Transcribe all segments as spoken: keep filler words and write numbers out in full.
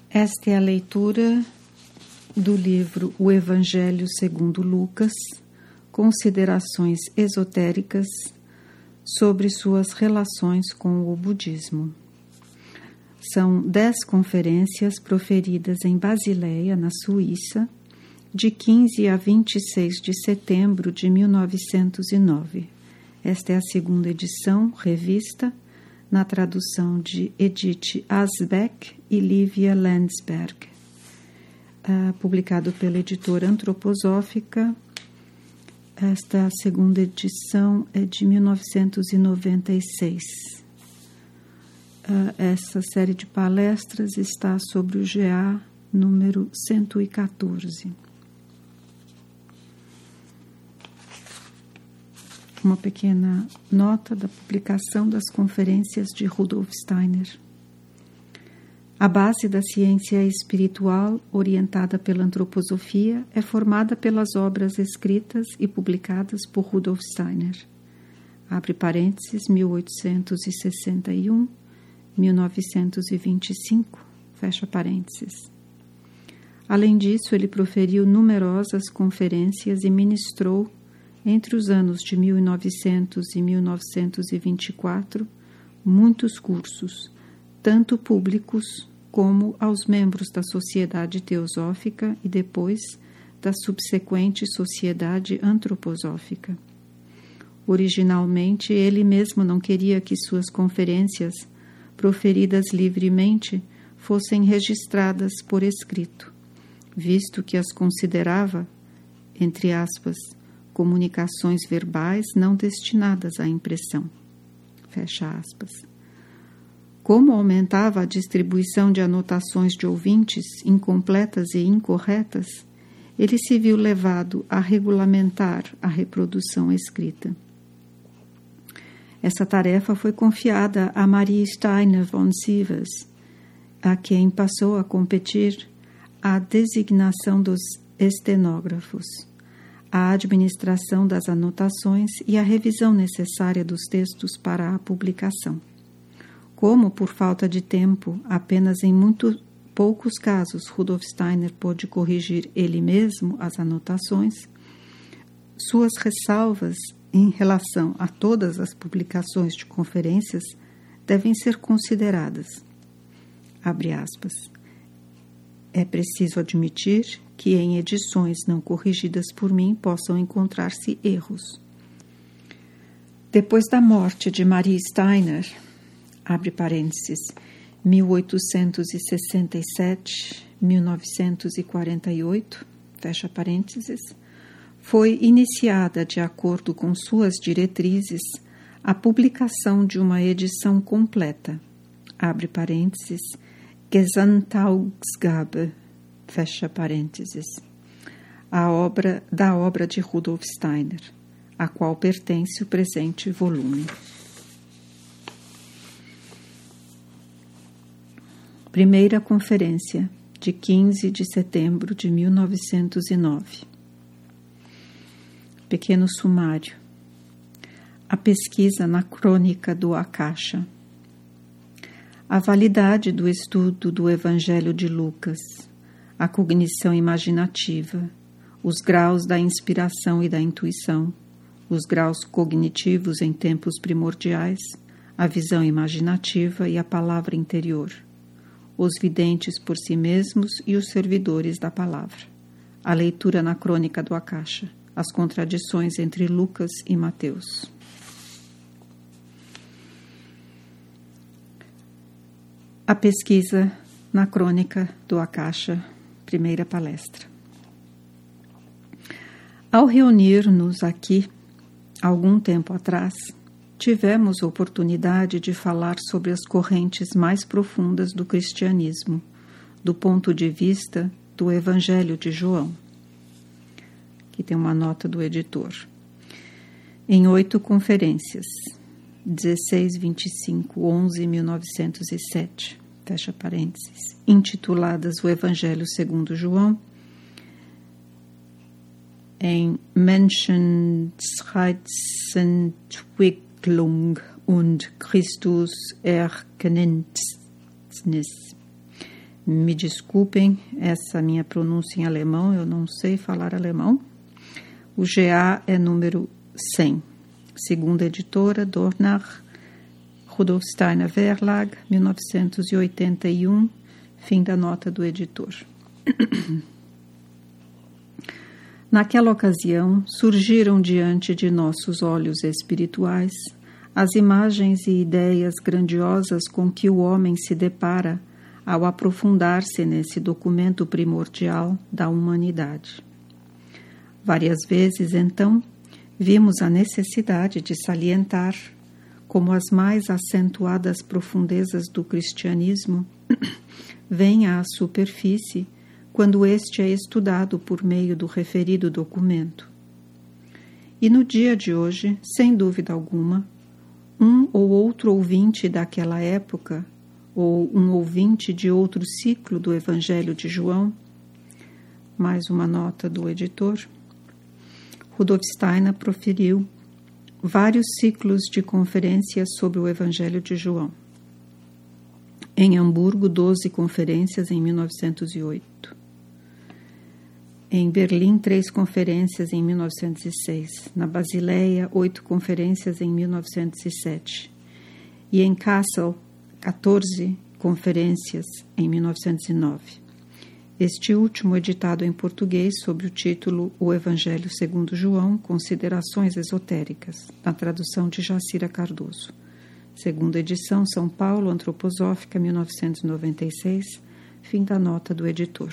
Esta é a leitura do livro O Evangelho segundo Lucas, Considerações Esotéricas sobre suas relações com o budismo. São dez conferências proferidas em Basileia, na Suíça, de quinze a vinte e seis de setembro de mil novecentos e nove. Esta é a segunda edição, revista, na tradução de Edith Asbeck e Lívia Landsberg, uh, publicado pela editora Antroposófica. Esta segunda edição é de mil novecentos e noventa e seis. Uh, essa série de palestras está sobre o G A número cento e quatorze. Uma pequena nota da publicação das conferências de Rudolf Steiner. A base da ciência espiritual, orientada pela antroposofia, é formada pelas obras escritas e publicadas por Rudolf Steiner. Abre parênteses, mil oitocentos e sessenta e um, mil novecentos e vinte e cinco, fecha parênteses. Além disso, ele proferiu numerosas conferências e ministrou, entre os anos de mil e novecentos e mil novecentos e vinte e quatro, muitos cursos, tanto públicos como aos membros da Sociedade Teosófica e depois da subsequente Sociedade Antroposófica. Originalmente, ele mesmo não queria que suas conferências, proferidas livremente, fossem registradas por escrito, visto que as considerava, entre aspas, comunicações verbais não destinadas à impressão. Fecha aspas. Como aumentava a distribuição de anotações de ouvintes incompletas e incorretas, ele se viu levado a regulamentar a reprodução escrita. Essa tarefa foi confiada a Maria Steiner von Sievers, a quem passou a competir a designação dos estenógrafos, a administração das anotações e a revisão necessária dos textos para a publicação. Como, por falta de tempo, apenas em muito poucos casos Rudolf Steiner pôde corrigir ele mesmo as anotações, suas ressalvas em relação a todas as publicações de conferências devem ser consideradas. Abre aspas. É preciso admitir que em edições não corrigidas por mim possam encontrar-se erros. Depois da morte de Maria Steiner, abre parênteses, mil oitocentos e sessenta e sete a mil novecentos e quarenta e oito, fecha parênteses, foi iniciada, de acordo com suas diretrizes, a publicação de uma edição completa, abre parênteses, Gesamtausgabe, fecha parênteses, a obra da obra de Rudolf Steiner, a qual pertence o presente volume. Primeira conferência, de quinze de setembro de mil novecentos e nove. Pequeno sumário. A pesquisa na crônica do Akasha. A validade do estudo do Evangelho de Lucas, a cognição imaginativa, os graus da inspiração e da intuição, os graus cognitivos em tempos primordiais, a visão imaginativa e a palavra interior, os videntes por si mesmos e os servidores da palavra, a leitura na crônica do Akasha, as contradições entre Lucas e Mateus. A pesquisa na crônica do Akasha, primeira palestra. Ao reunir-nos aqui, algum tempo atrás, tivemos oportunidade de falar sobre as correntes mais profundas do cristianismo, do ponto de vista do Evangelho de João. Aqui tem uma nota do editor. Em oito conferências, dezesseis, vinte e cinco, onze, mil novecentos e sete, fecha parênteses, intituladas O Evangelho segundo João, em Menschheitsentwicklung und Christus Erkenntnis, Me desculpem essa minha pronúncia em alemão, eu não sei falar alemão. O G A é número cem. Segunda editora, Dornach, Rudolf Steiner Verlag, mil novecentos e oitenta e um, fim da nota do editor. Naquela ocasião, surgiram diante de nossos olhos espirituais as imagens e ideias grandiosas com que o homem se depara ao aprofundar-se nesse documento primordial da humanidade. Várias vezes, então, vimos a necessidade de salientar como as mais acentuadas profundezas do cristianismo vêm à superfície quando este é estudado por meio do referido documento. E no dia de hoje, sem dúvida alguma, um ou outro ouvinte daquela época, ou um ouvinte de outro ciclo do Evangelho de João, mais uma nota do editor, Rudolf Steiner proferiu vários ciclos de conferências sobre o Evangelho de João. Em Hamburgo, doze conferências em mil novecentos e oito. Em Berlim, três conferências em mil novecentos e seis. Na Basileia, oito conferências em mil novecentos e sete. E em Kassel, quatorze conferências em mil novecentos e nove. Este último editado em português sob o título O Evangelho segundo João, Considerações Esotéricas, na tradução de Jacira Cardoso. Segunda edição, São Paulo, Antroposófica, mil novecentos e noventa e seis, fim da nota do editor.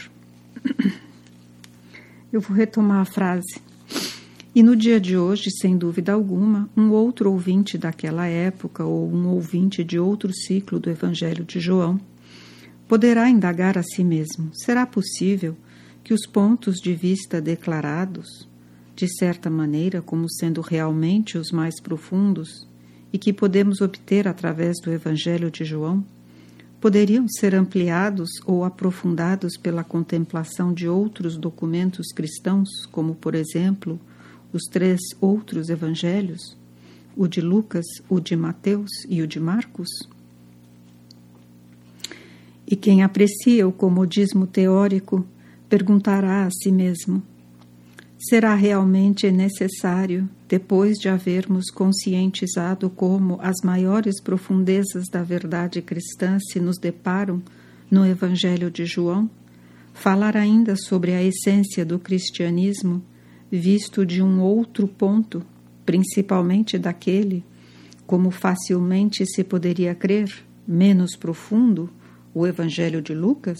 Eu vou retomar a frase. E no dia de hoje, sem dúvida alguma, um outro ouvinte daquela época ou um ouvinte de outro ciclo do Evangelho de João poderá indagar a si mesmo: será possível que os pontos de vista declarados, de certa maneira como sendo realmente os mais profundos e que podemos obter através do Evangelho de João, poderiam ser ampliados ou aprofundados pela contemplação de outros documentos cristãos, como, por exemplo, os três outros evangelhos, o de Lucas, o de Mateus e o de Marcos? E quem aprecia o comodismo teórico perguntará a si mesmo: será realmente necessário, depois de havermos conscientizado como as maiores profundezas da verdade cristã se nos deparam no Evangelho de João, falar ainda sobre a essência do cristianismo, visto de um outro ponto, principalmente daquele, como facilmente se poderia crer, menos profundo, o Evangelho de Lucas?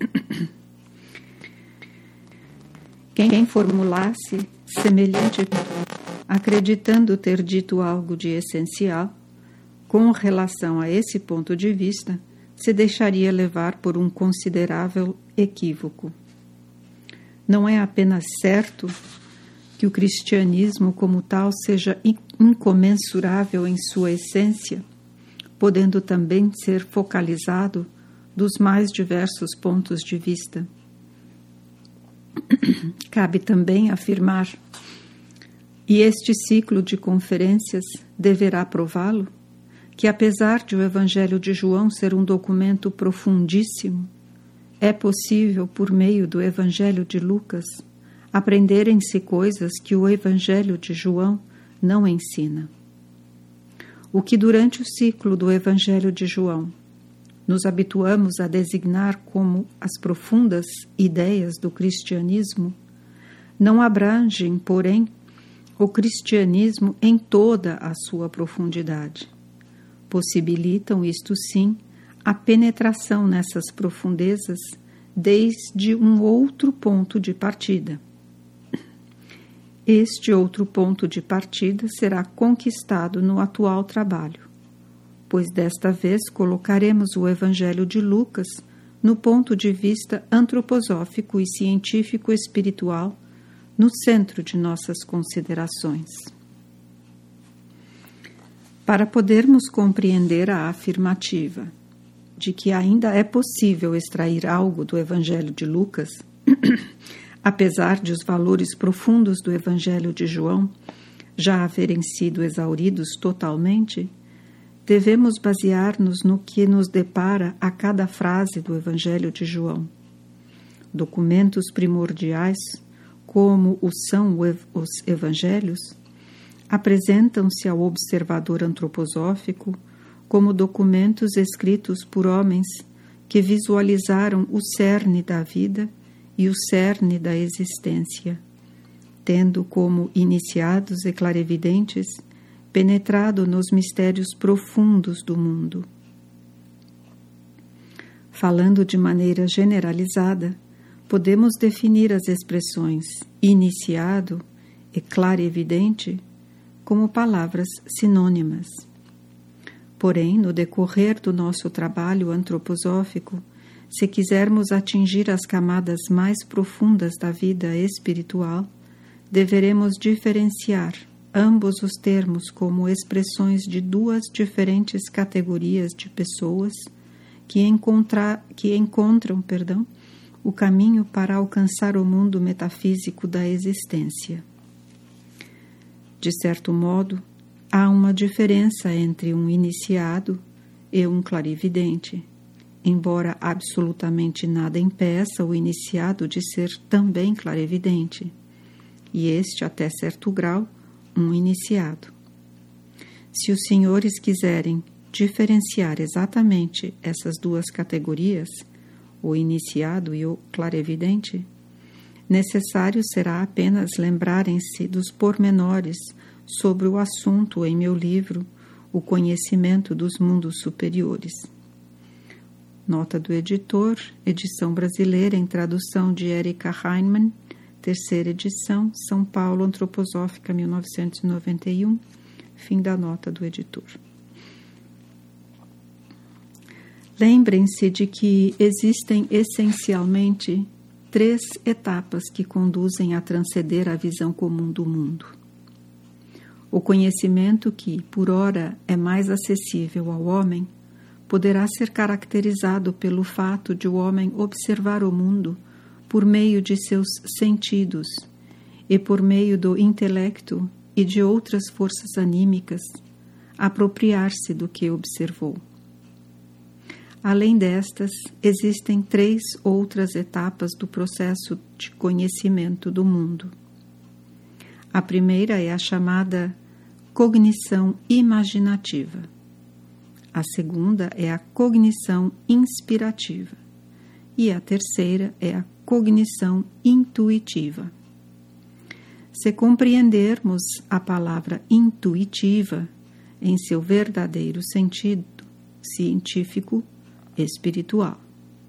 Quem formulasse semelhante, acreditando ter dito algo de essencial, com relação a esse ponto de vista, se deixaria levar por um considerável equívoco. Não é apenas certo que o cristianismo como tal seja incomensurável em sua essência, podendo também ser focalizado dos mais diversos pontos de vista. Cabe também afirmar, e este ciclo de conferências deverá prová-lo, que apesar de o Evangelho de João ser um documento profundíssimo, é possível, por meio do Evangelho de Lucas, aprenderem-se coisas que o Evangelho de João não ensina. O que durante o ciclo do Evangelho de João nos habituamos a designar como as profundas ideias do cristianismo, não abrangem, porém, o cristianismo em toda a sua profundidade. Possibilitam, isto sim, a penetração nessas profundezas desde um outro ponto de partida. Este outro ponto de partida será conquistado no atual trabalho, pois desta vez colocaremos o Evangelho de Lucas no ponto de vista antroposófico e científico espiritual no centro de nossas considerações. Para podermos compreender a afirmativa de que ainda é possível extrair algo do Evangelho de Lucas, apesar de os valores profundos do Evangelho de João já haverem sido exauridos totalmente, devemos basear-nos no que nos depara a cada frase do Evangelho de João. Documentos primordiais, como o são os Evangelhos, apresentam-se ao observador antroposófico como documentos escritos por homens que visualizaram o cerne da vida e o cerne da existência, tendo como iniciados e clarevidentes penetrado nos mistérios profundos do mundo. Falando de maneira generalizada, podemos definir as expressões iniciado e clarevidente como palavras sinônimas. Porém, no decorrer do nosso trabalho antroposófico, se quisermos atingir as camadas mais profundas da vida espiritual, deveremos diferenciar ambos os termos como expressões de duas diferentes categorias de pessoas que, encontra, que encontram perdão, o caminho para alcançar o mundo metafísico da existência. De certo modo, há uma diferença entre um iniciado e um clarividente, embora absolutamente nada impeça o iniciado de ser também clarividente, e este, até certo grau, um iniciado. Se os senhores quiserem diferenciar exatamente essas duas categorias, o iniciado e o clarevidente, necessário será apenas lembrarem-se dos pormenores sobre o assunto em meu livro O Conhecimento dos Mundos Superiores. Nota do editor, edição brasileira em tradução de Erika Heinemann, terceira edição, São Paulo, Antroposófica, mil novecentos e noventa e um, fim da nota do editor. Lembrem-se de que existem essencialmente três etapas que conduzem a transcender a visão comum do mundo. O conhecimento que, por ora, é mais acessível ao homem, poderá ser caracterizado pelo fato de o homem observar o mundo por meio de seus sentidos e por meio do intelecto e de outras forças anímicas, apropriar-se do que observou. Além destas, existem três outras etapas do processo de conhecimento do mundo. A primeira é a chamada cognição imaginativa. A segunda é a cognição inspirativa. E a terceira é a cognição intuitiva. Se compreendermos a palavra intuitiva em seu verdadeiro sentido científico, espiritual.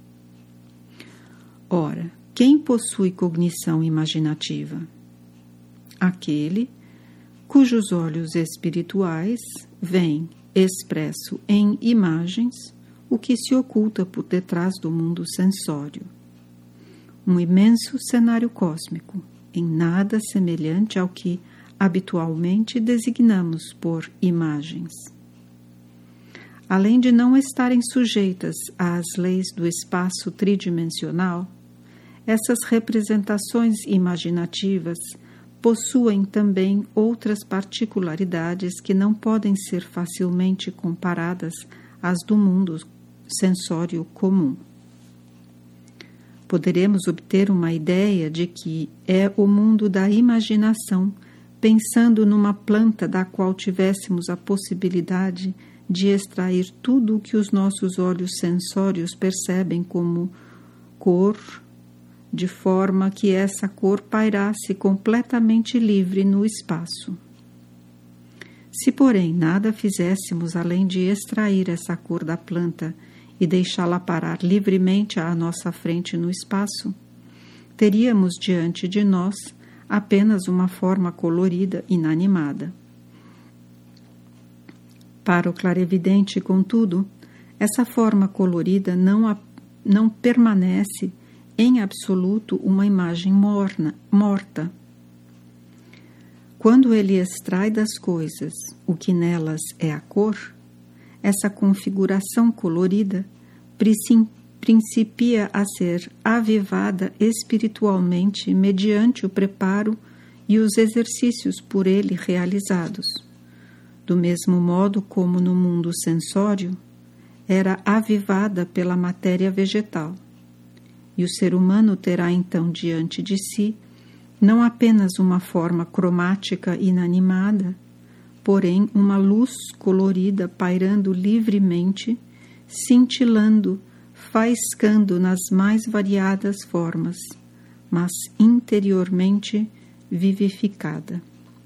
Ora, quem possui cognição imaginativa? Aquele cujos olhos espirituais veem expresso em imagens o que se oculta por detrás do mundo sensório. Um imenso cenário cósmico, em nada semelhante ao que habitualmente designamos por imagens. Além de não estarem sujeitas às leis do espaço tridimensional, essas representações imaginativas possuem também outras particularidades que não podem ser facilmente comparadas às do mundo sensório comum. Poderemos obter uma ideia de que é o mundo da imaginação, pensando numa planta da qual tivéssemos a possibilidade de extrair tudo o que os nossos olhos sensórios percebem como cor, de forma que essa cor pairasse completamente livre no espaço. Se, porém, nada fizéssemos além de extrair essa cor da planta e deixá-la parar livremente à nossa frente no espaço, teríamos diante de nós apenas uma forma colorida inanimada. Para o clarevidente, contudo, essa forma colorida não, a, não permanece em absoluto uma imagem morna, morta. Quando ele extrai das coisas o que nelas é a cor, essa configuração colorida principia a ser avivada espiritualmente mediante o preparo e os exercícios por ele realizados, do mesmo modo como no mundo sensório, era avivada pela matéria vegetal. E o ser humano terá então diante de si não apenas uma forma cromática inanimada, porém uma luz colorida pairando livremente, cintilando, faiscando nas mais variadas formas, mas interiormente vivificada.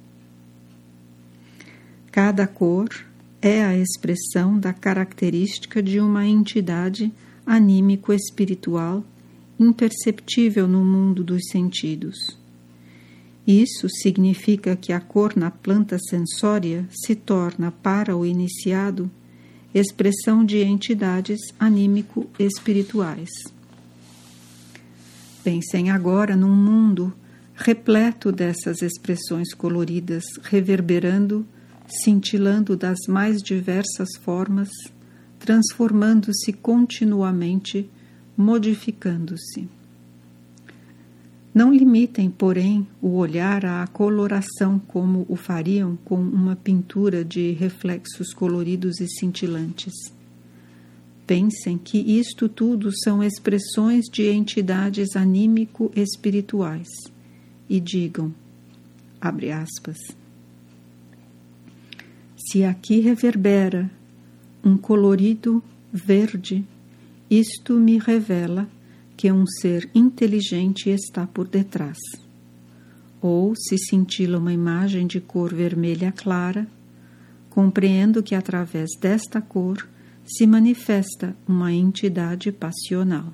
Cada cor é a expressão da característica de uma entidade anímico-espiritual imperceptível no mundo dos sentidos. Isso significa que a cor na planta sensória se torna, para o iniciado, expressão de entidades anímico-espirituais. Pensem agora num mundo repleto dessas expressões coloridas, reverberando, cintilando das mais diversas formas, transformando-se continuamente, modificando-se. Não limitem, porém, o olhar à coloração como o fariam com uma pintura de reflexos coloridos e cintilantes. Pensem que isto tudo são expressões de entidades anímico-espirituais e digam, abre aspas, se aqui reverbera um colorido verde, isto me revela que um ser inteligente está por detrás. Ou, se cintila uma imagem de cor vermelha clara, compreendo que através desta cor se manifesta uma entidade passional.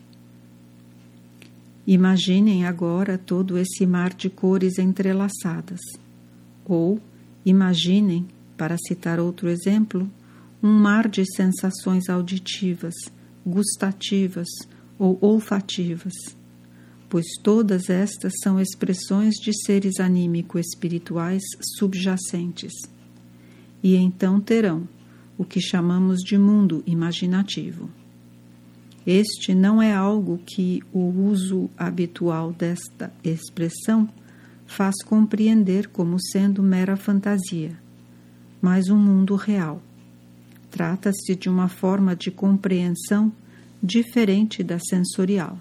Imaginem agora todo esse mar de cores entrelaçadas. Ou, imaginem, para citar outro exemplo, um mar de sensações auditivas, gustativas, ou olfativas, pois todas estas são expressões de seres anímico-espirituais subjacentes, e então terão o que chamamos de mundo imaginativo. Este não é algo que o uso habitual desta expressão faz compreender como sendo mera fantasia, mas um mundo real. Trata-se de uma forma de compreensão diferente da sensorial.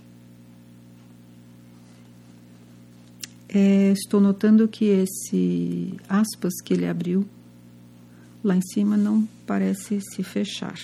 É, estou notando que esse aspas que ele abriu lá em cima não parece se fechar.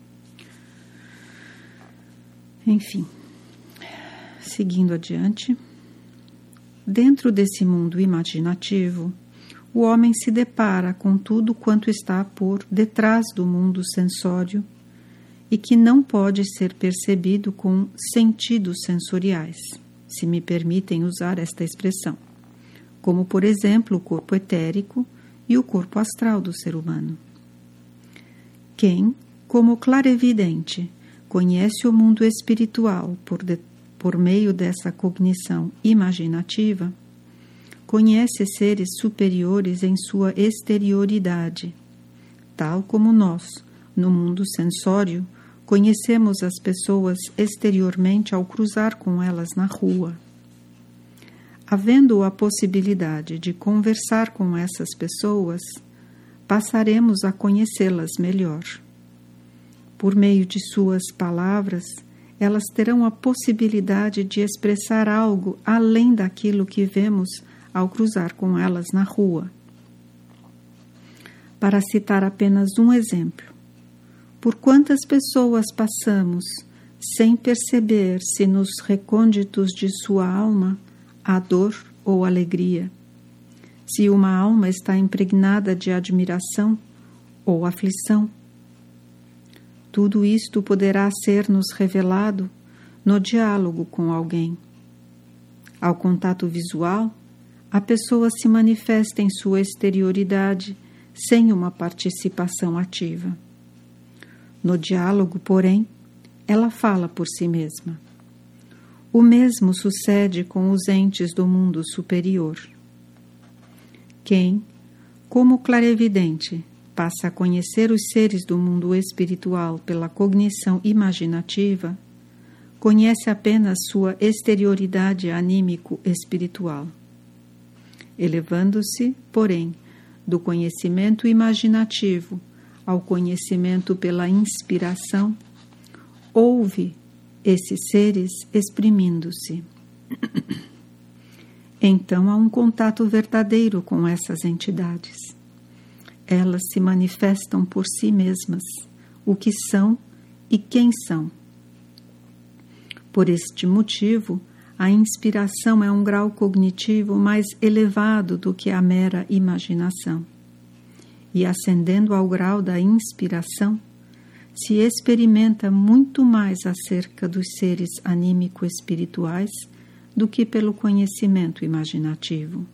Enfim, seguindo adiante, dentro desse mundo imaginativo, o homem se depara com tudo quanto está por detrás do mundo sensório e que não pode ser percebido com sentidos sensoriais, se me permitem usar esta expressão, como, por exemplo, o corpo etérico e o corpo astral do ser humano. Quem, como clarevidente, conhece o mundo espiritual por, de, por meio dessa cognição imaginativa, conhece seres superiores em sua exterioridade, tal como nós, no mundo sensório, conhecemos as pessoas exteriormente ao cruzar com elas na rua. Havendo a possibilidade de conversar com essas pessoas, passaremos a conhecê-las melhor. Por meio de suas palavras, elas terão a possibilidade de expressar algo além daquilo que vemos ao cruzar com elas na rua. Para citar apenas um exemplo, por quantas pessoas passamos, sem perceber se nos recônditos de sua alma há dor ou alegria, se uma alma está impregnada de admiração ou aflição. Tudo isto poderá ser-nos revelado no diálogo com alguém. Ao contato visual, a pessoa se manifesta em sua exterioridade sem uma participação ativa. No diálogo, porém, ela fala por si mesma. O mesmo sucede com os entes do mundo superior. Quem, como clarevidente, passa a conhecer os seres do mundo espiritual pela cognição imaginativa, conhece apenas sua exterioridade anímico-espiritual. Elevando-se, porém, do conhecimento imaginativo ao conhecimento pela inspiração, ouve esses seres exprimindo-se. Então há um contato verdadeiro com essas entidades. Elas se manifestam por si mesmas, o que são e quem são. Por este motivo, a inspiração é um grau cognitivo mais elevado do que a mera imaginação. E ascendendo ao grau da inspiração, se experimenta muito mais acerca dos seres anímico-espirituais do que pelo conhecimento imaginativo.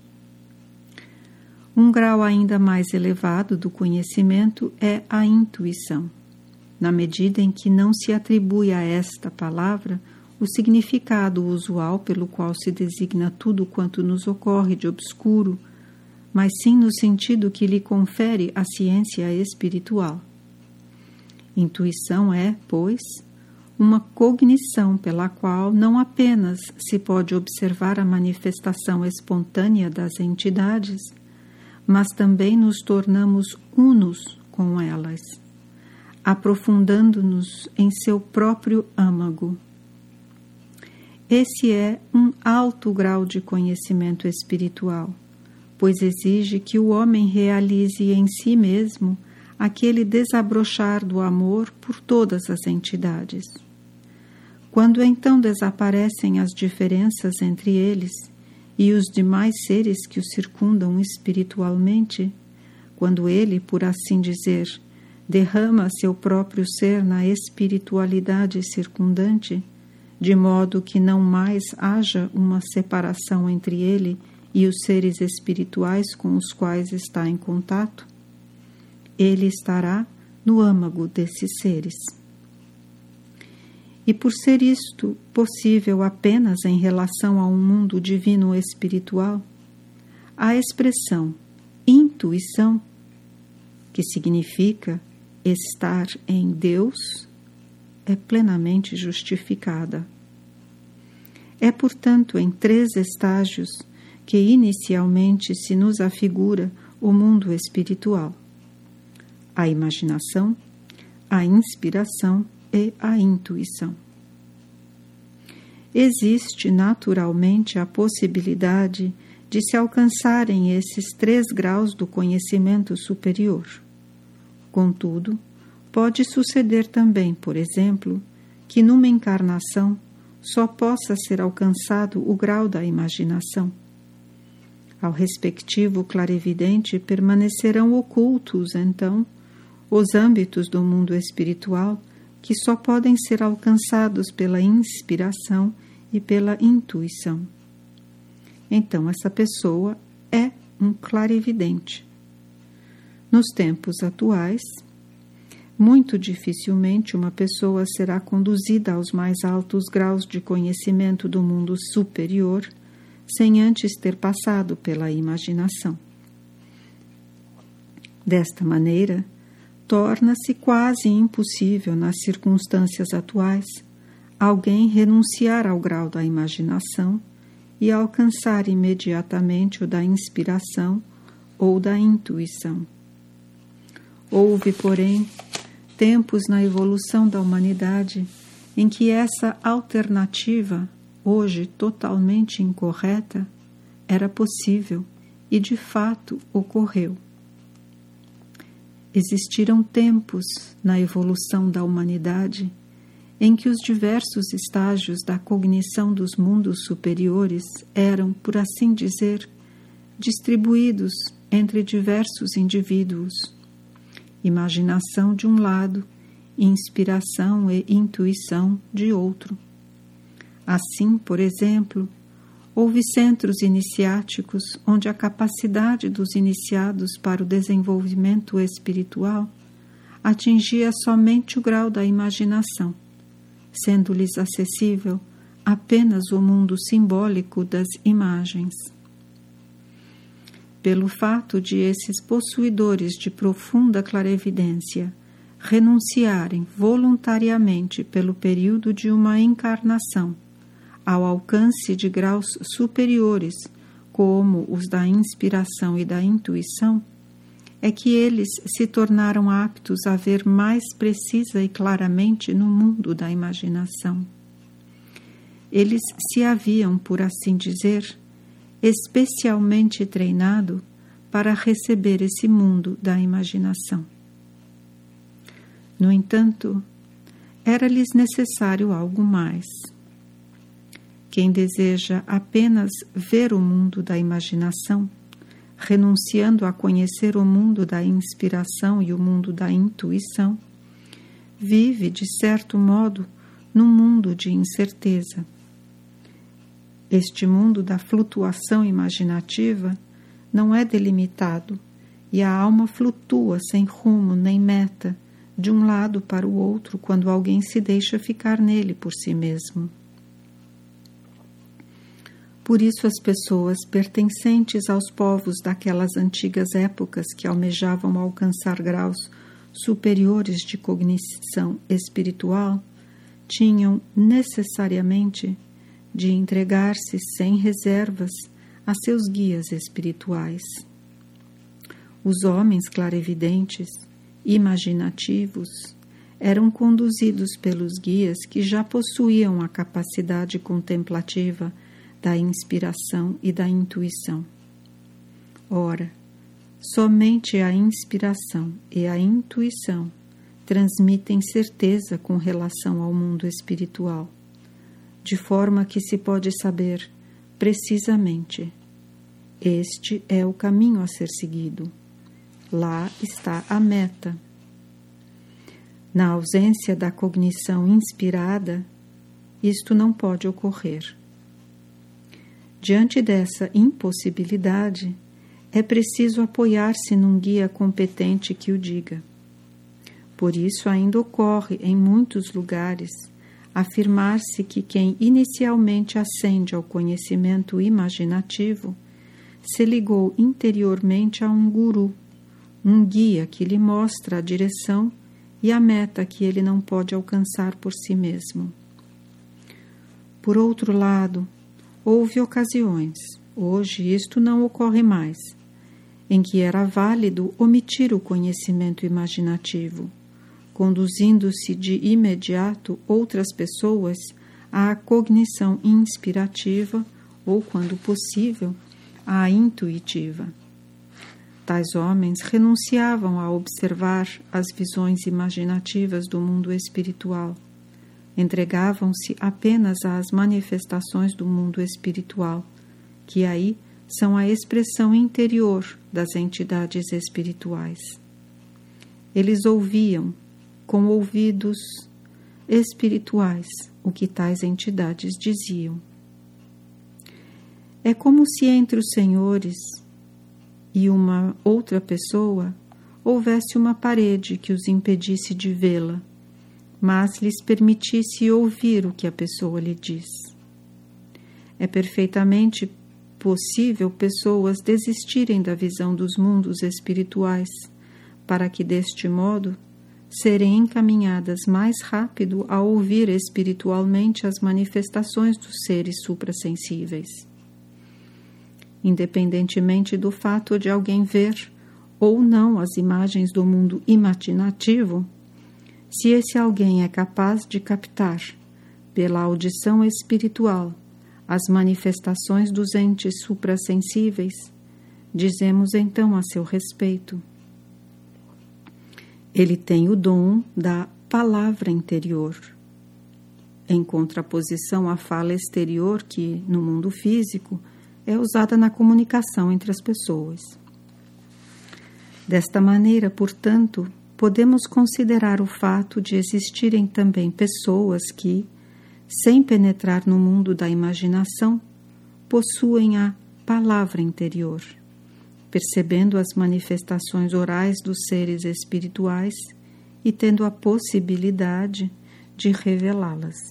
Um grau ainda mais elevado do conhecimento é a intuição, na medida em que não se atribui a esta palavra o significado usual pelo qual se designa tudo quanto nos ocorre de obscuro, mas sim no sentido que lhe confere a ciência espiritual. Intuição é, pois, uma cognição pela qual não apenas se pode observar a manifestação espontânea das entidades, mas também nos tornamos unos com elas, aprofundando-nos em seu próprio âmago. Esse é um alto grau de conhecimento espiritual, pois exige que o homem realize em si mesmo aquele desabrochar do amor por todas as entidades. Quando então desaparecem as diferenças entre eles e os demais seres que o circundam espiritualmente, quando ele, por assim dizer, derrama seu próprio ser na espiritualidade circundante, de modo que não mais haja uma separação entre ele e os seres espirituais com os quais está em contato, ele estará no âmago desses seres. E por ser isto possível apenas em relação a um mundo divino espiritual, a expressão intuição, que significa estar em Deus, é plenamente justificada. É, portanto, em três estágios que inicialmente se nos afigura o mundo espiritual: a imaginação, a inspiração e a intuição. Existe naturalmente a possibilidade de se alcançarem esses três graus do conhecimento superior. Contudo, pode suceder também, por exemplo, que numa encarnação só possa ser alcançado o grau da imaginação. Ao respectivo clarividente permanecerão ocultos, então, os âmbitos do mundo espiritual que só podem ser alcançados pela inspiração e pela intuição. Então, essa pessoa é um clarividente. Nos tempos atuais, muito dificilmente uma pessoa será conduzida aos mais altos graus de conhecimento do mundo superior sem antes ter passado pela imaginação. Desta maneira, torna-se quase impossível, nas circunstâncias atuais, alguém renunciar ao grau da imaginação e alcançar imediatamente o da inspiração ou da intuição. Houve, porém, tempos na evolução da humanidade em que essa alternativa, hoje totalmente incorreta, era possível e, de fato, ocorreu. Existiram tempos na evolução da humanidade em que os diversos estágios da cognição dos mundos superiores eram, por assim dizer, distribuídos entre diversos indivíduos. Imaginação de um lado, inspiração e intuição de outro. Assim, por exemplo, houve centros iniciáticos onde a capacidade dos iniciados para o desenvolvimento espiritual atingia somente o grau da imaginação, sendo-lhes acessível apenas o mundo simbólico das imagens. Pelo fato de esses possuidores de profunda clarevidência renunciarem voluntariamente pelo período de uma encarnação ao alcance de graus superiores como os da inspiração e da intuição, é que eles se tornaram aptos a ver mais precisa e claramente no mundo da imaginação. Eles se haviam, por assim dizer, especialmente treinado para receber esse mundo da imaginação. No entanto, era-lhes necessário algo mais. Quem deseja apenas ver o mundo da imaginação, renunciando a conhecer o mundo da inspiração e o mundo da intuição, vive, de certo modo, num mundo de incerteza. Este mundo da flutuação imaginativa não é delimitado e a alma flutua sem rumo nem meta, de um lado para o outro, quando alguém se deixa ficar nele por si mesmo. Por isso as pessoas pertencentes aos povos daquelas antigas épocas que almejavam alcançar graus superiores de cognição espiritual tinham necessariamente de entregar-se sem reservas a seus guias espirituais. Os homens clarividentes, imaginativos, eram conduzidos pelos guias que já possuíam a capacidade contemplativa da inspiração e da intuição. Ora, somente a inspiração e a intuição transmitem certeza com relação ao mundo espiritual, de forma que se pode saber precisamente: este é o caminho a ser seguido. Lá está a meta. Na ausência da cognição inspirada, isto não pode ocorrer. Diante dessa impossibilidade, é preciso apoiar-se num guia competente que o diga. Por isso ainda ocorre em muitos lugares afirmar-se que quem inicialmente ascende ao conhecimento imaginativo se ligou interiormente a um guru, um guia que lhe mostra a direção e a meta que ele não pode alcançar por si mesmo. Por outro lado, houve ocasiões, hoje isto não ocorre mais, em que era válido omitir o conhecimento imaginativo, conduzindo-se de imediato outras pessoas à cognição inspirativa ou, quando possível, à intuitiva. Tais homens renunciavam a observar as visões imaginativas do mundo espiritual, entregavam-se apenas às manifestações do mundo espiritual, que aí são a expressão interior das entidades espirituais. Eles ouviam, com ouvidos espirituais, o que tais entidades diziam. É como se entre os senhores e uma outra pessoa houvesse uma parede que os impedisse de vê-la, mas lhes permitisse ouvir o que a pessoa lhe diz. É perfeitamente possível pessoas desistirem da visão dos mundos espirituais, para que, deste modo, serem encaminhadas mais rápido a ouvir espiritualmente as manifestações dos seres suprassensíveis. Independentemente do fato de alguém ver ou não as imagens do mundo imaginativo, se esse alguém é capaz de captar, pela audição espiritual, as manifestações dos entes suprassensíveis, dizemos então a seu respeito: ele tem o dom da palavra interior, em contraposição à fala exterior que, no mundo físico, é usada na comunicação entre as pessoas. Desta maneira, portanto, podemos considerar o fato de existirem também pessoas que, sem penetrar no mundo da imaginação, possuem a palavra interior, percebendo as manifestações orais dos seres espirituais e tendo a possibilidade de revelá-las.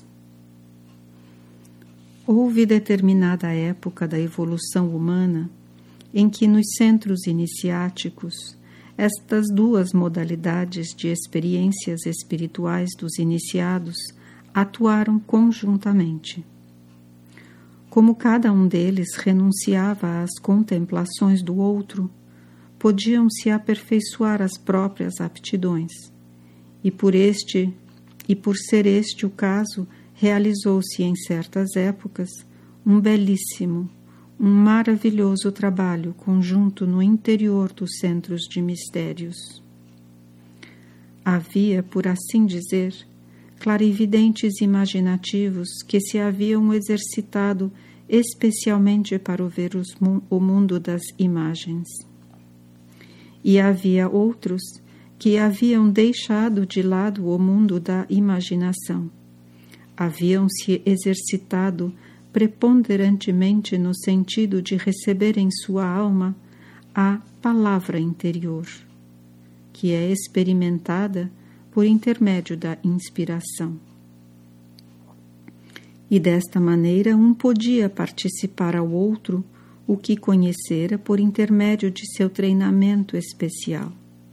Houve determinada época da evolução humana em que nos centros iniciáticos estas duas modalidades de experiências espirituais dos iniciados atuaram conjuntamente. Como cada um deles renunciava às contemplações do outro, podiam-se aperfeiçoar as próprias aptidões. E por este, e por ser este o caso, realizou-se em certas épocas um belíssimo, um maravilhoso trabalho conjunto no interior dos centros de mistérios. Havia, por assim dizer, clarividentes imaginativos que se haviam exercitado especialmente para ver os, o mundo das imagens. E havia outros que haviam deixado de lado o mundo da imaginação. Haviam se exercitado preponderantemente no sentido de receber em sua alma a palavra interior, que é experimentada por intermédio da inspiração. E desta maneira um podia participar ao outro o que conhecera por intermédio de seu treinamento especial.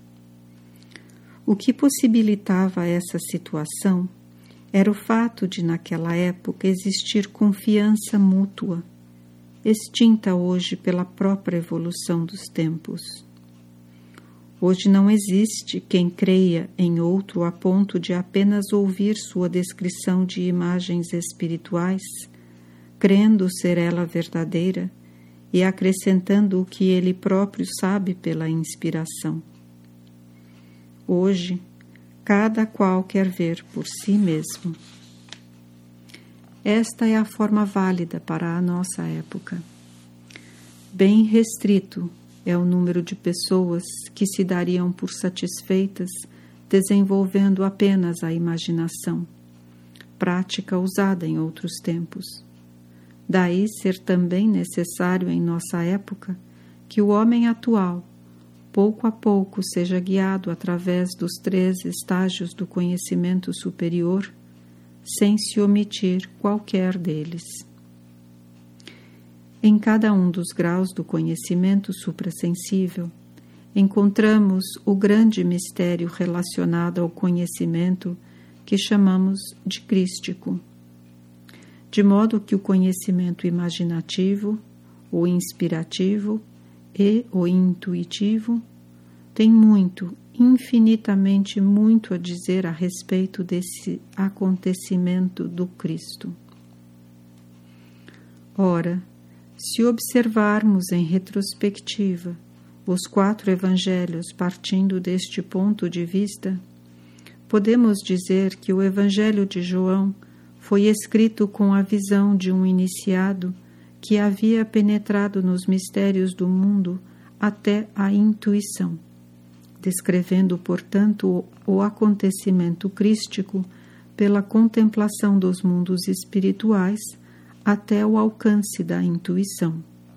O que possibilitava essa situação era o fato de, naquela época, existir confiança mútua, extinta hoje pela própria evolução dos tempos. Hoje não existe quem creia em outro a ponto de apenas ouvir sua descrição de imagens espirituais, crendo ser ela verdadeira e acrescentando o que ele próprio sabe pela inspiração. Hoje, cada qual quer ver por si mesmo. Esta é a forma válida para a nossa época. Bem restrito é o número de pessoas que se dariam por satisfeitas desenvolvendo apenas a imaginação, prática usada em outros tempos. Daí ser também necessário em nossa época que o homem atual, pouco a pouco, seja guiado através dos três estágios do conhecimento superior, sem se omitir qualquer deles. Em cada um dos graus do conhecimento suprassensível, encontramos o grande mistério relacionado ao conhecimento que chamamos de crístico, de modo que o conhecimento imaginativo, o inspirativo e o intuitivo tem muito, infinitamente muito a dizer a respeito desse acontecimento do Cristo. Ora, se observarmos em retrospectiva os quatro evangelhos partindo deste ponto de vista, podemos dizer que o Evangelho de João foi escrito com a visão de um iniciado que havia penetrado nos mistérios do mundo até a intuição, descrevendo, portanto, o acontecimento crístico pela contemplação dos mundos espirituais até o alcance da intuição.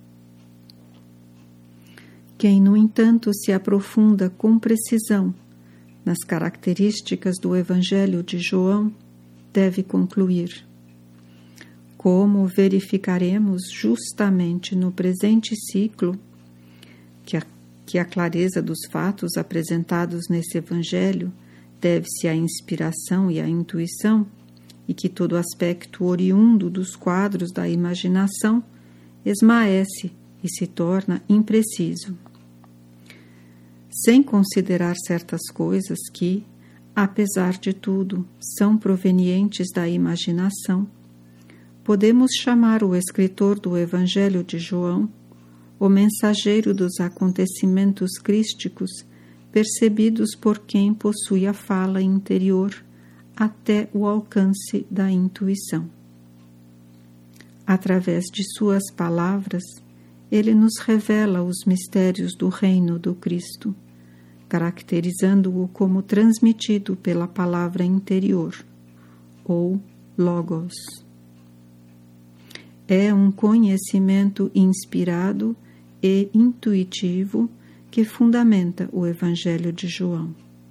Quem, no entanto, se aprofunda com precisão nas características do Evangelho de João, deve concluir: como verificaremos justamente no presente ciclo que a, que a clareza dos fatos apresentados nesse Evangelho deve-se à inspiração e à intuição, e que todo aspecto oriundo dos quadros da imaginação esmaece e se torna impreciso. Sem considerar certas coisas que, apesar de tudo, são provenientes da imaginação, podemos chamar o escritor do Evangelho de João o mensageiro dos acontecimentos crísticos percebidos por quem possui a fala interior até o alcance da intuição. Através de suas palavras, ele nos revela os mistérios do reino do Cristo, caracterizando-o como transmitido pela palavra interior, ou Logos. É um conhecimento inspirado e intuitivo que fundamenta o Evangelho de João.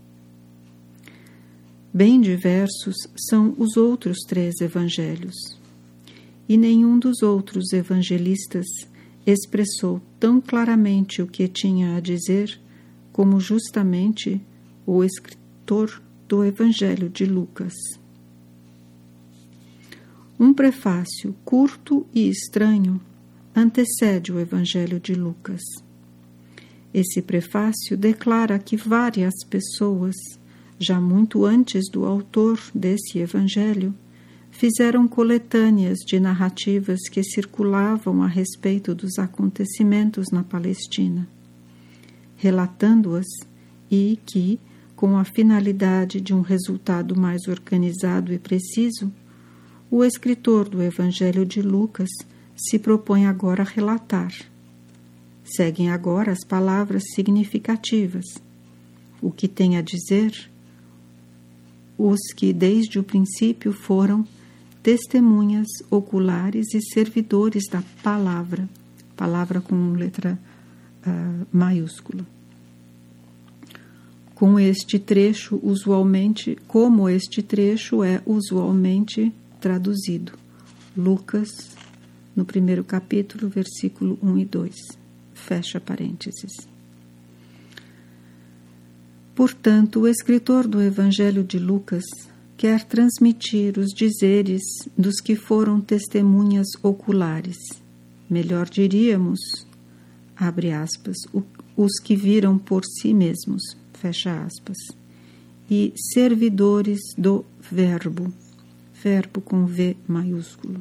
Bem diversos são os outros três evangelhos, e nenhum dos outros evangelistas expressou tão claramente o que tinha a dizer como justamente o escritor do Evangelho de Lucas. Um prefácio curto e estranho antecede o Evangelho de Lucas. Esse prefácio declara que várias pessoas, já muito antes do autor desse Evangelho, fizeram coletâneas de narrativas que circulavam a respeito dos acontecimentos na Palestina, relatando-as e que, com a finalidade de um resultado mais organizado e preciso, o escritor do Evangelho de Lucas se propõe agora a relatar. Seguem agora as palavras significativas, o que tem a dizer os que desde o princípio foram testemunhas oculares e servidores da palavra, palavra com letra uh, maiúscula. Com este trecho, usualmente, como este trecho é usualmente traduzido. Lucas, no primeiro capítulo, versículo um e dois. Fecha parênteses. Portanto, o escritor do Evangelho de Lucas quer transmitir os dizeres dos que foram testemunhas oculares. Melhor diríamos, abre aspas, os que viram por si mesmos, fecha aspas, e servidores do verbo, verbo com V maiúsculo.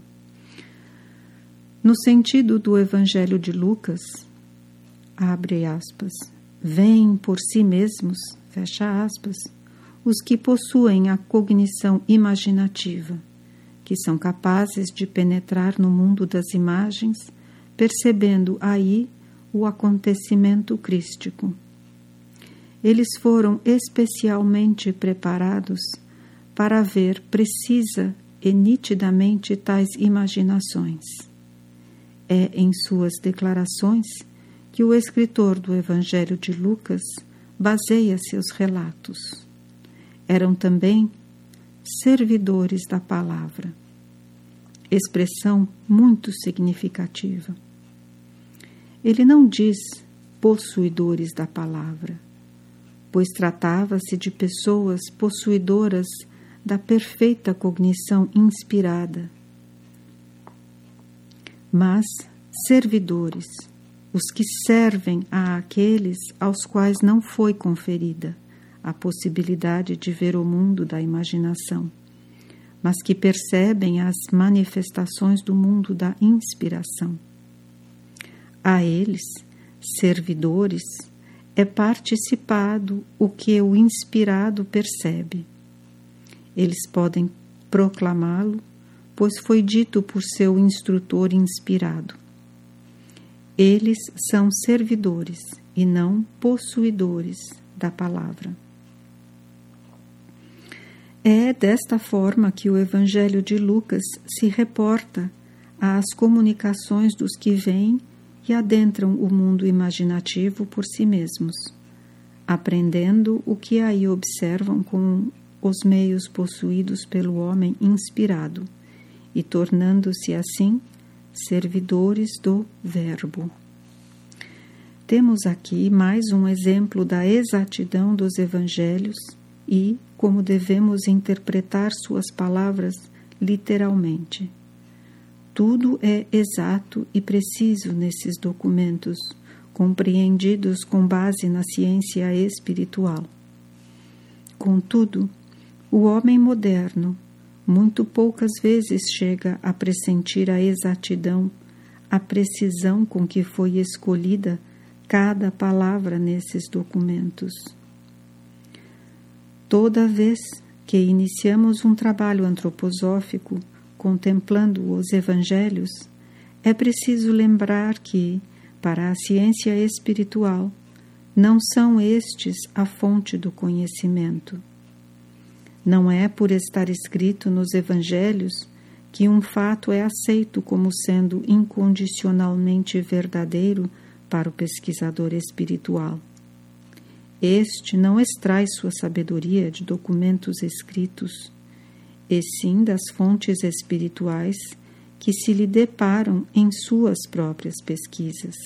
No sentido do Evangelho de Lucas, abre aspas, veem por si mesmos, fecha aspas, os que possuem a cognição imaginativa, que são capazes de penetrar no mundo das imagens, percebendo aí o acontecimento crístico. Eles foram especialmente preparados para ver precisa e nitidamente tais imaginações. É em suas declarações que o escritor do Evangelho de Lucas baseia seus relatos. Eram também servidores da palavra. Expressão muito significativa. Ele não diz possuidores da palavra, pois tratava-se de pessoas possuidoras da perfeita cognição inspirada, mas servidores, os que servem àqueles aos quais não foi conferida a possibilidade de ver o mundo da imaginação, mas que percebem as manifestações do mundo da inspiração. A eles, servidores, é participado o que o inspirado percebe. Eles podem proclamá-lo, pois foi dito por seu instrutor inspirado. Eles são servidores e não possuidores da palavra. É desta forma que o Evangelho de Lucas se reporta às comunicações dos que vêm e adentram o mundo imaginativo por si mesmos, aprendendo o que aí observam com os meios possuídos pelo homem inspirado e tornando-se assim servidores do verbo. Temos aqui mais um exemplo da exatidão dos evangelhos e como devemos interpretar suas palavras literalmente. Tudo é exato e preciso nesses documentos, compreendidos com base na ciência espiritual. Contudo, o homem moderno muito poucas vezes chega a pressentir a exatidão, a precisão com que foi escolhida cada palavra nesses documentos. Toda vez que iniciamos um trabalho antroposófico contemplando os evangelhos, é preciso lembrar que, para a ciência espiritual, não são estes a fonte do conhecimento. Não é por estar escrito nos evangelhos que um fato é aceito como sendo incondicionalmente verdadeiro para o pesquisador espiritual. Este não extrai sua sabedoria de documentos escritos, e sim das fontes espirituais que se lhe deparam em suas próprias pesquisas.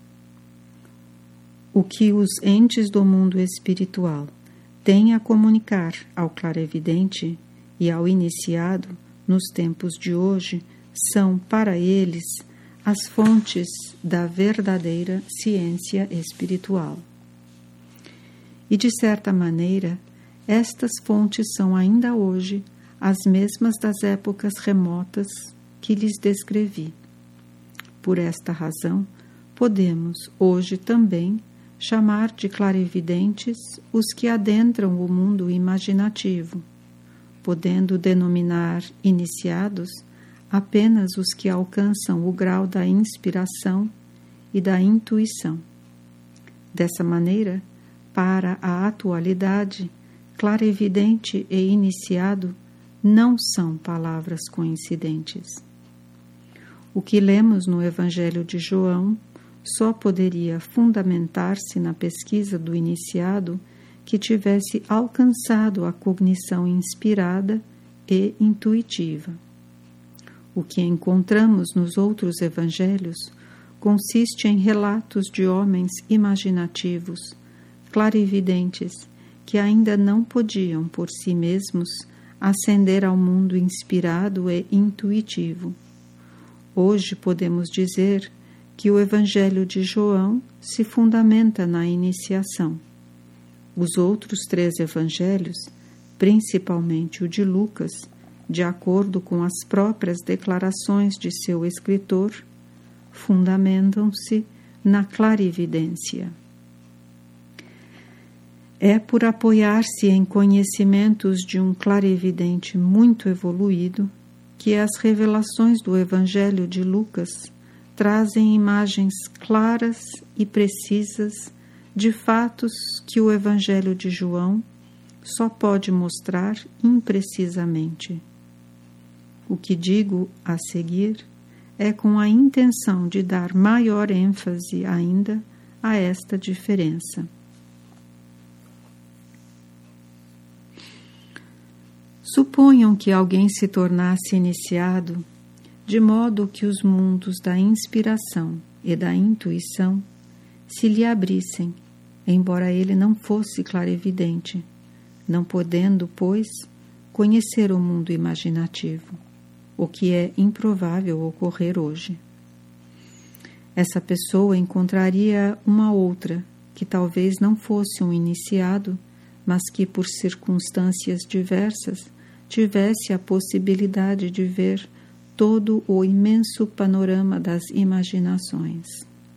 O que os entes do mundo espiritual têm a comunicar ao clarevidente e ao iniciado nos tempos de hoje, são, para eles, as fontes da verdadeira ciência espiritual. E, de certa maneira, estas fontes são ainda hoje as mesmas das épocas remotas que lhes descrevi. Por esta razão, podemos, hoje também, chamar de clarividentes os que adentram o mundo imaginativo, podendo denominar iniciados apenas os que alcançam o grau da inspiração e da intuição. Dessa maneira, para a atualidade, clarividente e iniciado não são palavras coincidentes. O que lemos no Evangelho de João só poderia fundamentar-se na pesquisa do iniciado que tivesse alcançado a cognição inspirada e intuitiva. O que encontramos nos outros evangelhos consiste em relatos de homens imaginativos, clarividentes, que ainda não podiam por si mesmos ascender ao mundo inspirado e intuitivo. Hoje podemos dizer que o Evangelho de João se fundamenta na iniciação. Os outros três evangelhos, principalmente o de Lucas, de acordo com as próprias declarações de seu escritor, fundamentam-se na clarividência. É por apoiar-se em conhecimentos de um clarividente muito evoluído que as revelações do Evangelho de Lucas trazem imagens claras e precisas de fatos que o Evangelho de João só pode mostrar imprecisamente. O que digo a seguir é com a intenção de dar maior ênfase ainda a esta diferença. Suponham que alguém se tornasse iniciado de modo que os mundos da inspiração e da intuição se lhe abrissem, embora ele não fosse clarividente, não podendo, pois, conhecer o mundo imaginativo, o que é improvável ocorrer hoje. Essa pessoa encontraria uma outra, que talvez não fosse um iniciado, mas que, por circunstâncias diversas, tivesse a possibilidade de ver todo o imenso panorama das imaginações.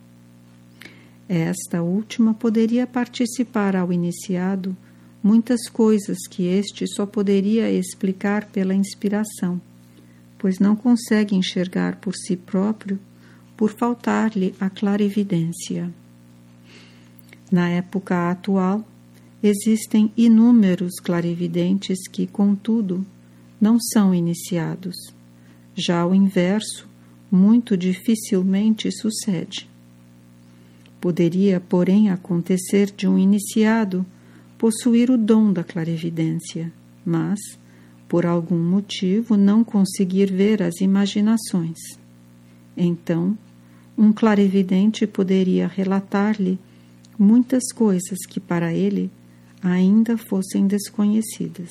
Esta última poderia participar ao iniciado muitas coisas que este só poderia explicar pela inspiração, pois não consegue enxergar por si próprio, por faltar-lhe a clarividência. Na época atual, existem inúmeros clarividentes que, contudo, não são iniciados. Já o inverso muito dificilmente sucede. Poderia, porém, acontecer de um iniciado possuir o dom da clarividência, mas, por algum motivo, não conseguir ver as imaginações. Então, um clarividente poderia relatar-lhe muitas coisas que para ele ainda fossem desconhecidas.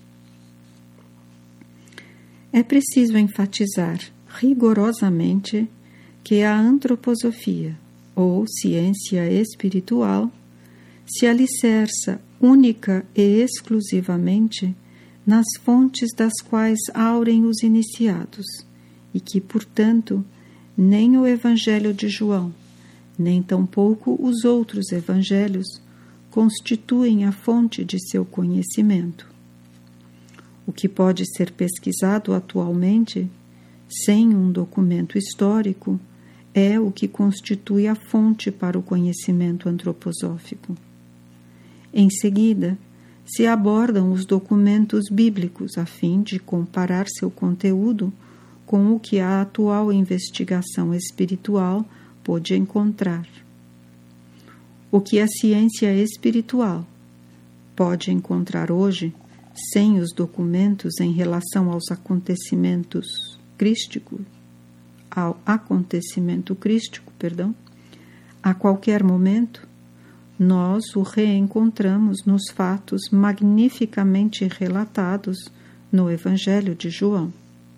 É preciso enfatizar rigorosamente que a antroposofia, ou ciência espiritual, se alicerça única e exclusivamente nas fontes das quais aurem os iniciados, e que, portanto, nem o Evangelho de João, nem tampouco os outros evangelhos constituem a fonte de seu conhecimento. O que pode ser pesquisado atualmente, sem um documento histórico, é o que constitui a fonte para o conhecimento antroposófico. Em seguida, se abordam os documentos bíblicos a fim de comparar seu conteúdo com o que a atual investigação espiritual pôde encontrar. O que a ciência espiritual pode encontrar hoje, sem os documentos em relação aos acontecimentos crísticos, ao acontecimento crístico, perdão, a qualquer momento, nós o reencontramos nos fatos magnificamente relatados no Evangelho de João.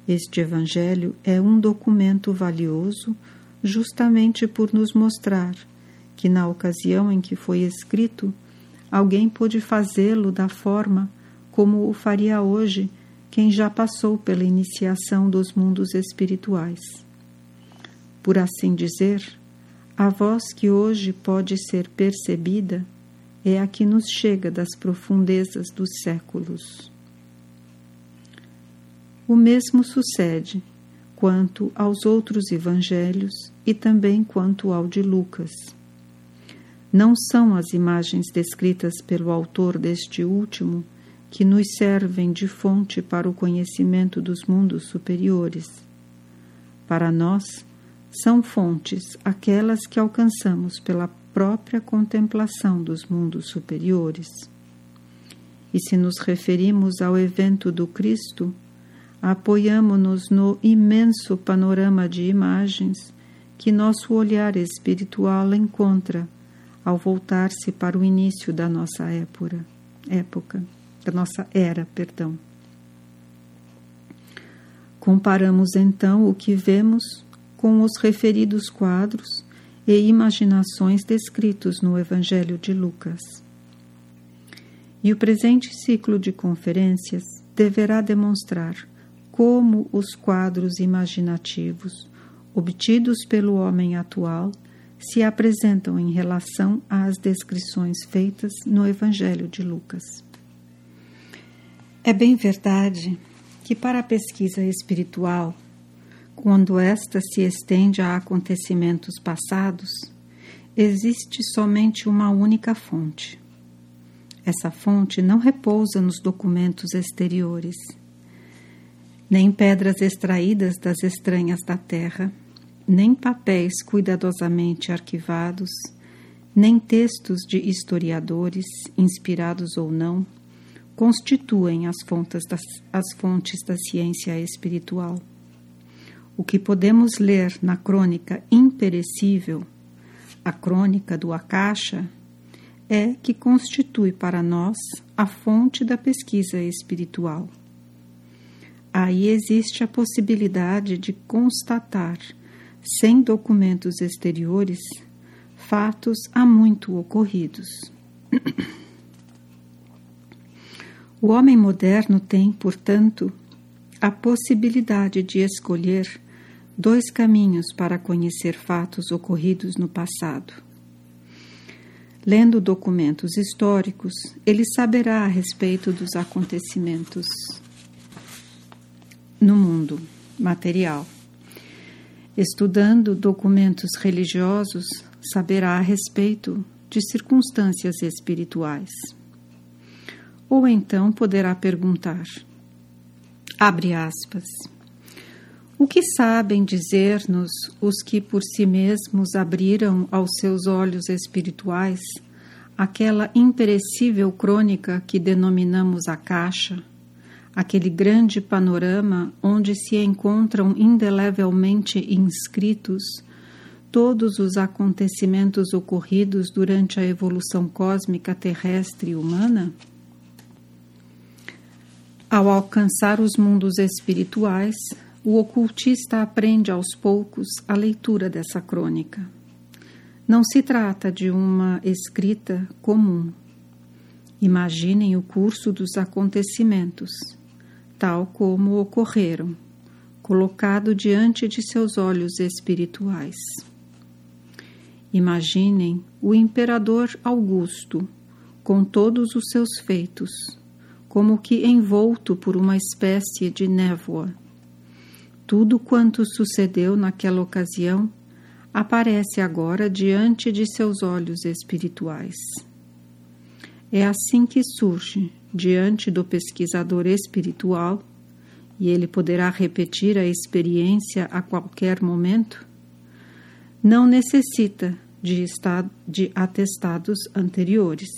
Este Evangelho é um documento valioso justamente por nos mostrar que, na ocasião em que foi escrito, alguém pôde fazê-lo da forma como o faria hoje quem já passou pela iniciação dos mundos espirituais. Por assim dizer, a voz que hoje pode ser percebida é a que nos chega das profundezas dos séculos. O mesmo sucede quanto aos outros evangelhos e também quanto ao de Lucas. Não são as imagens descritas pelo autor deste último que nos servem de fonte para o conhecimento dos mundos superiores. Para nós, são fontes aquelas que alcançamos pela própria contemplação dos mundos superiores. E se nos referimos ao evento do Cristo, apoiamo-nos no imenso panorama de imagens que nosso olhar espiritual encontra ao voltar-se para o início da nossa época, época, da nossa era, perdão. Comparamos então o que vemos com os referidos quadros e imaginações descritos no Evangelho de Lucas. E o presente ciclo de conferências deverá demonstrar como os quadros imaginativos obtidos pelo homem atual se apresentam em relação às descrições feitas no Evangelho de Lucas. É bem verdade que para a pesquisa espiritual, quando esta se estende a acontecimentos passados, existe somente uma única fonte. Essa fonte não repousa nos documentos exteriores, nem pedras extraídas das estranhas da terra, nem papéis cuidadosamente arquivados, nem textos de historiadores, inspirados ou não, constituem as fontes, das, as fontes da ciência espiritual. O que podemos ler na crônica imperecível, a crônica do Akasha, é que constitui para nós a fonte da pesquisa espiritual. Aí existe a possibilidade de constatar, sem documentos exteriores, fatos há muito ocorridos. O homem moderno tem, portanto, a possibilidade de escolher dois caminhos para conhecer fatos ocorridos no passado. Lendo documentos históricos, ele saberá a respeito dos acontecimentos no mundo material. Estudando documentos religiosos, saberá a respeito de circunstâncias espirituais. Ou então poderá perguntar, abre aspas, o que sabem dizer-nos os que por si mesmos abriram aos seus olhos espirituais aquela imperecível crônica que denominamos Akasha, aquele grande panorama onde se encontram indelevelmente inscritos todos os acontecimentos ocorridos durante a evolução cósmica terrestre e humana? Ao alcançar os mundos espirituais, o ocultista aprende aos poucos a leitura dessa crônica. Não se trata de uma escrita comum. Imaginem o curso dos acontecimentos, tal como ocorreram, colocado diante de seus olhos espirituais. Imaginem o imperador Augusto, com todos os seus feitos, como que envolto por uma espécie de névoa. Tudo quanto sucedeu naquela ocasião aparece agora diante de seus olhos espirituais. É assim que surge, diante do pesquisador espiritual, e ele poderá repetir a experiência a qualquer momento, não necessita de, estado, de atestados anteriores.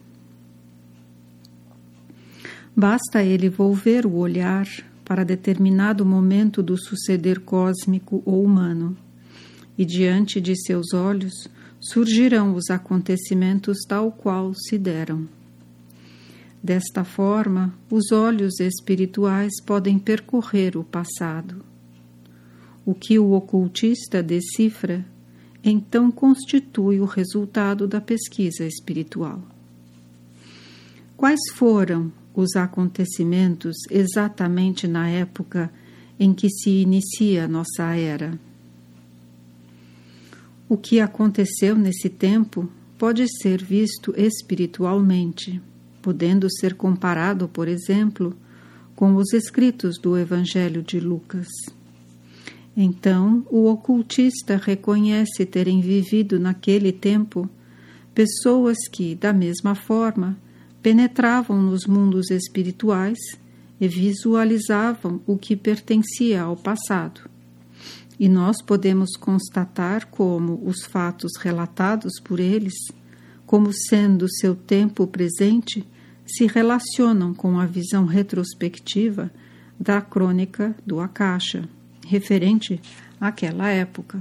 Basta ele volver o olhar para determinado momento do suceder cósmico ou humano, e diante de seus olhos surgirão os acontecimentos tal qual se deram. Desta forma, os olhos espirituais podem percorrer o passado. O que o ocultista decifra, então constitui o resultado da pesquisa espiritual. Quais foram os acontecimentos exatamente na época em que se inicia a nossa era? O que aconteceu nesse tempo pode ser visto espiritualmente, podendo ser comparado, por exemplo, com os escritos do Evangelho de Lucas. Então, o ocultista reconhece terem vivido naquele tempo pessoas que, da mesma forma, penetravam nos mundos espirituais e visualizavam o que pertencia ao passado. E nós podemos constatar como os fatos relatados por eles, como sendo seu tempo presente, se relacionam com a visão retrospectiva da crônica do Akasha, referente àquela época.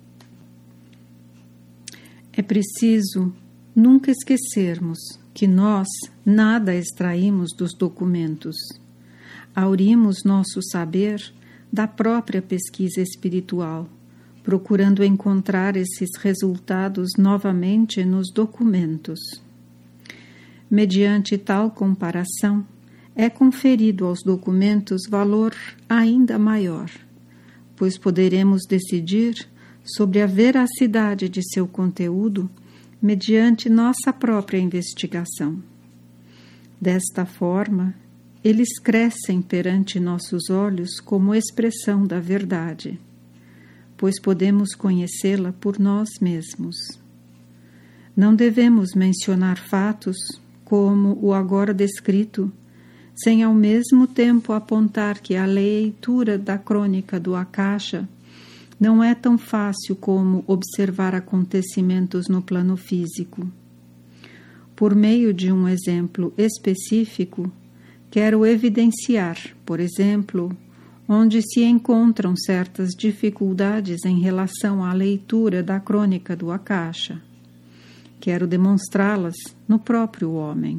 É preciso nunca esquecermos que nós nada extraímos dos documentos. Aurimos nosso saber da própria pesquisa espiritual, procurando encontrar esses resultados novamente nos documentos. Mediante tal comparação, é conferido aos documentos valor ainda maior, pois poderemos decidir sobre a veracidade de seu conteúdo mediante nossa própria investigação. Desta forma, eles crescem perante nossos olhos como expressão da verdade, pois podemos conhecê-la por nós mesmos. Não devemos mencionar fatos como o agora descrito, sem ao mesmo tempo apontar que a leitura da crônica do Akasha não é tão fácil como observar acontecimentos no plano físico. Por meio de um exemplo específico, quero evidenciar, por exemplo, onde se encontram certas dificuldades em relação à leitura da crônica do Akasha. Quero demonstrá-las no próprio homem.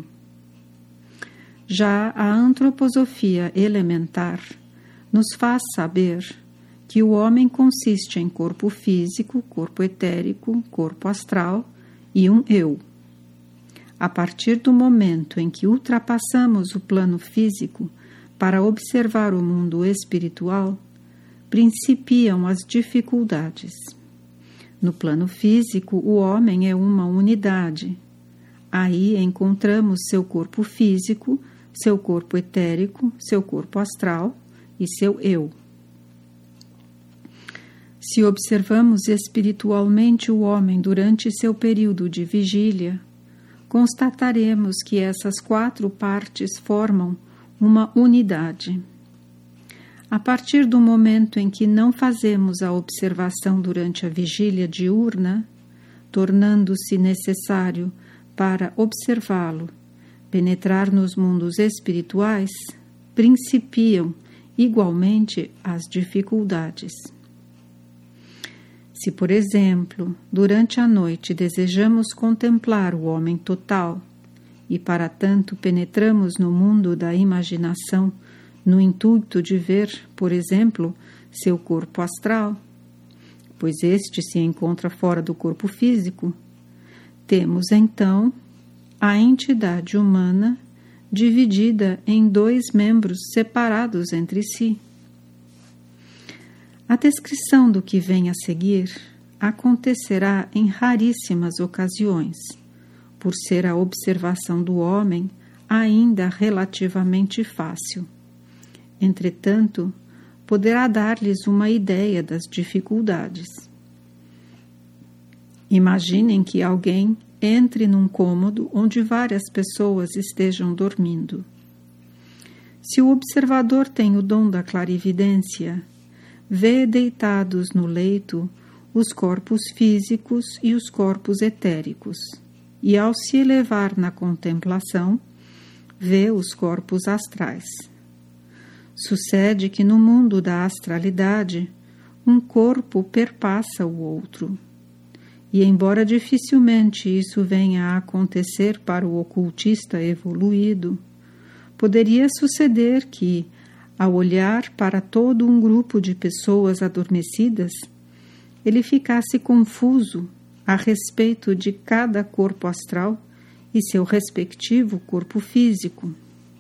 Já a antroposofia elementar nos faz saber que o homem consiste em corpo físico, corpo etérico, corpo astral e um eu. A partir do momento em que ultrapassamos o plano físico para observar o mundo espiritual, principiam as dificuldades. No plano físico, o homem é uma unidade. Aí encontramos seu corpo físico, seu corpo etérico, seu corpo astral e seu eu. Se observamos espiritualmente o homem durante seu período de vigília, constataremos que essas quatro partes formam uma unidade. A partir do momento em que não fazemos a observação durante a vigília diurna, tornando-se necessário para observá-lo, penetrar nos mundos espirituais, principiam igualmente as dificuldades. Se, por exemplo, durante a noite desejamos contemplar o homem total e, para tanto, penetramos no mundo da imaginação no intuito de ver, por exemplo, seu corpo astral, pois este se encontra fora do corpo físico, temos, então, a entidade humana dividida em dois membros separados entre si. A descrição do que vem a seguir acontecerá em raríssimas ocasiões, por ser a observação do homem ainda relativamente fácil. Entretanto, poderá dar-lhes uma ideia das dificuldades. Imaginem que alguém entre num cômodo onde várias pessoas estejam dormindo. Se o observador tem o dom da clarividência, vê deitados no leito os corpos físicos e os corpos etéricos, e ao se elevar na contemplação, vê os corpos astrais. Sucede que no mundo da astralidade, um corpo perpassa o outro. E embora dificilmente isso venha a acontecer para o ocultista evoluído, poderia suceder que, ao olhar para todo um grupo de pessoas adormecidas, ele ficasse confuso a respeito de cada corpo astral e seu respectivo corpo físico.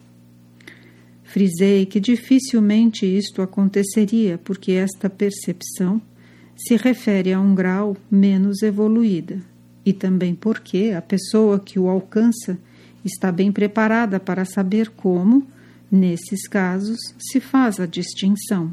Frisei que dificilmente isto aconteceria, porque esta percepção se refere a um grau menos evoluída, e também porque a pessoa que o alcança está bem preparada para saber como, nesses casos, se faz a distinção.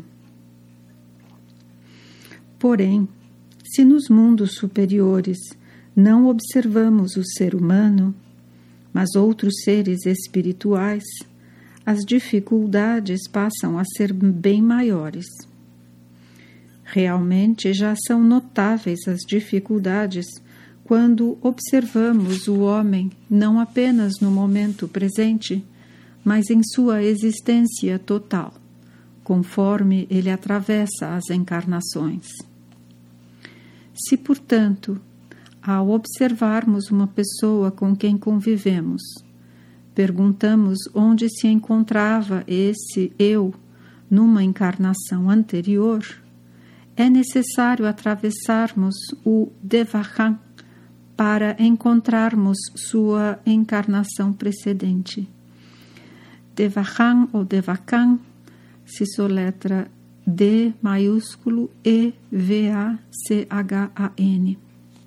Porém, se nos mundos superiores não observamos o ser humano, mas outros seres espirituais, as dificuldades passam a ser bem maiores. Realmente já são notáveis as dificuldades quando observamos o homem não apenas no momento presente, mas em sua existência total, conforme ele atravessa as encarnações. Se, portanto, ao observarmos uma pessoa com quem convivemos, perguntamos onde se encontrava esse eu numa encarnação anterior, é necessário atravessarmos o Devachan para encontrarmos sua encarnação precedente. Devachan ou Devachan se soletra D maiúsculo E V A C H A N.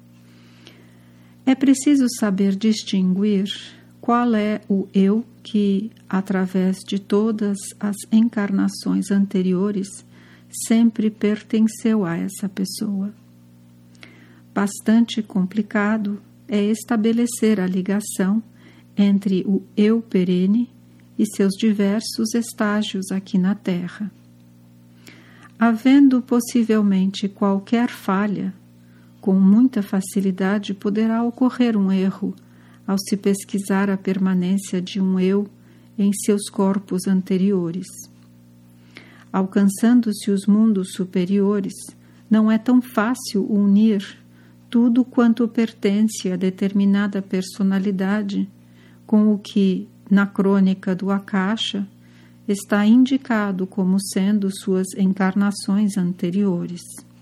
É preciso saber distinguir qual é o eu que, através de todas as encarnações anteriores, sempre pertenceu a essa pessoa. Bastante complicado é estabelecer a ligação entre o eu perene e seus diversos estágios aqui na Terra. Havendo possivelmente qualquer falha, com muita facilidade poderá ocorrer um erro ao se pesquisar a permanência de um eu em seus corpos anteriores. Alcançando-se os mundos superiores, não é tão fácil unir tudo quanto pertence a determinada personalidade com o que, na crônica do Akasha, está indicado como sendo suas encarnações anteriores.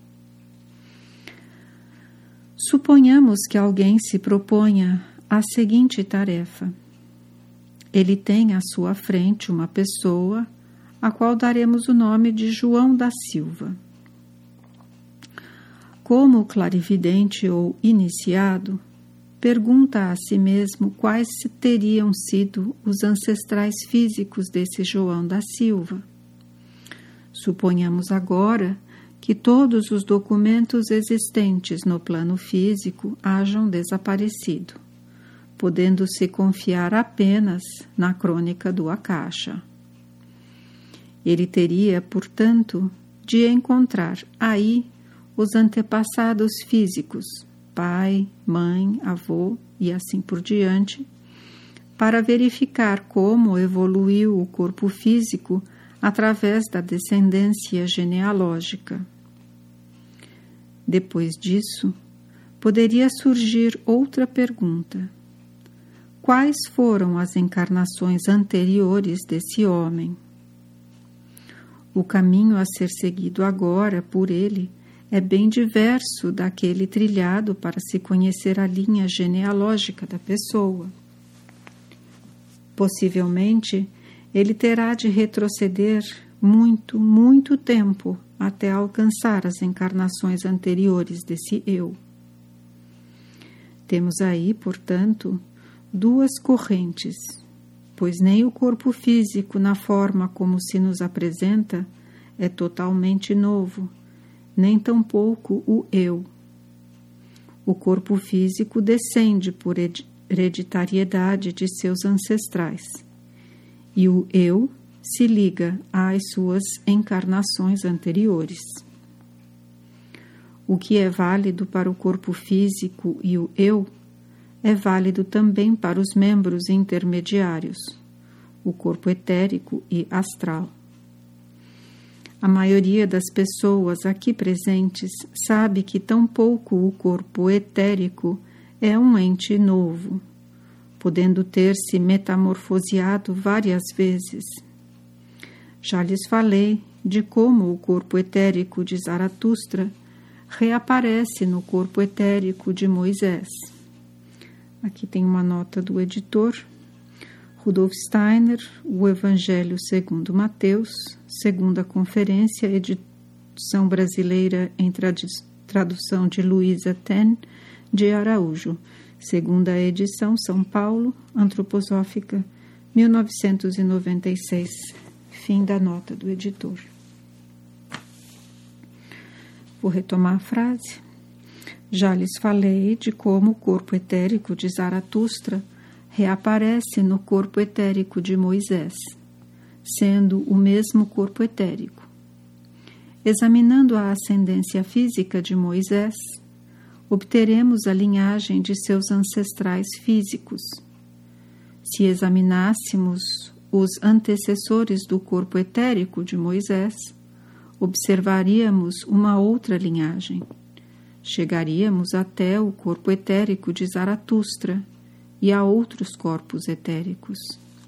Suponhamos que alguém se proponha a seguinte tarefa. Ele tem à sua frente uma pessoa a qual daremos o nome de João da Silva. Como clarividente ou iniciado, pergunta a si mesmo quais teriam sido os ancestrais físicos desse João da Silva. Suponhamos agora que todos os documentos existentes no plano físico hajam desaparecido, podendo-se confiar apenas na crônica do Akasha. Ele teria, portanto, de encontrar aí os antepassados físicos, pai, mãe, avô e assim por diante, para verificar como evoluiu o corpo físico através da descendência genealógica. Depois disso, poderia surgir outra pergunta. Quais foram as encarnações anteriores desse homem? O caminho a ser seguido agora por ele é bem diverso daquele trilhado para se conhecer a linha genealógica da pessoa. Possivelmente, ele terá de retroceder muito, muito tempo até alcançar as encarnações anteriores desse eu. Temos aí, portanto, duas correntes, pois nem o corpo físico, na forma como se nos apresenta, é totalmente novo, nem tampouco o eu. O corpo físico descende por hereditariedade de seus ancestrais, e o eu se liga às suas encarnações anteriores. O que é válido para o corpo físico e o eu é válido também para os membros intermediários, o corpo etérico e astral. A maioria das pessoas aqui presentes sabe que tampouco o corpo etérico é um ente novo, podendo ter se metamorfoseado várias vezes. Já lhes falei de como o corpo etérico de Zaratustra reaparece no corpo etérico de Moisés. Aqui tem uma nota do editor. Rudolf Steiner, O Evangelho segundo Mateus, segunda conferência, edição brasileira em tradução de Luísa Ten de Araújo, segunda edição, São Paulo, Antroposófica, mil novecentos e noventa e seis. Fim da nota do editor. Vou retomar a frase. Já lhes falei de como o corpo etérico de Zaratustra reaparece no corpo etérico de Moisés, sendo o mesmo corpo etérico. Examinando a ascendência física de Moisés, obteremos a linhagem de seus ancestrais físicos. Se examinássemos os antecessores do corpo etérico de Moisés, observaríamos uma outra linhagem. Chegaríamos até o corpo etérico de Zaratustra e a outros corpos etéricos.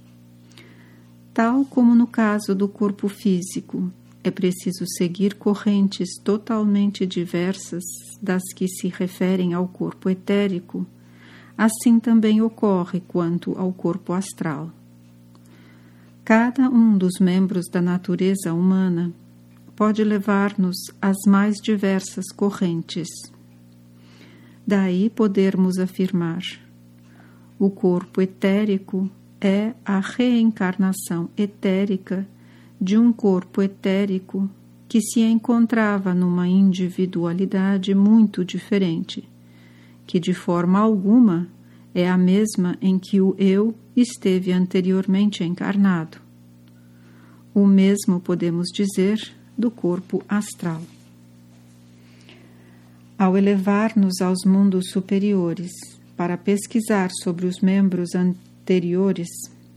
Tal como no caso do corpo físico, é preciso seguir correntes totalmente diversas das que se referem ao corpo etérico, assim também ocorre quanto ao corpo astral. Cada um dos membros da natureza humana pode levar-nos às mais diversas correntes. Daí podermos afirmar: o corpo etérico é a reencarnação etérica de um corpo etérico que se encontrava numa individualidade muito diferente, que de forma alguma é a mesma em que o eu esteve anteriormente encarnado. O mesmo podemos dizer do corpo astral. Ao elevar-nos aos mundos superiores para pesquisar sobre os membros anteriores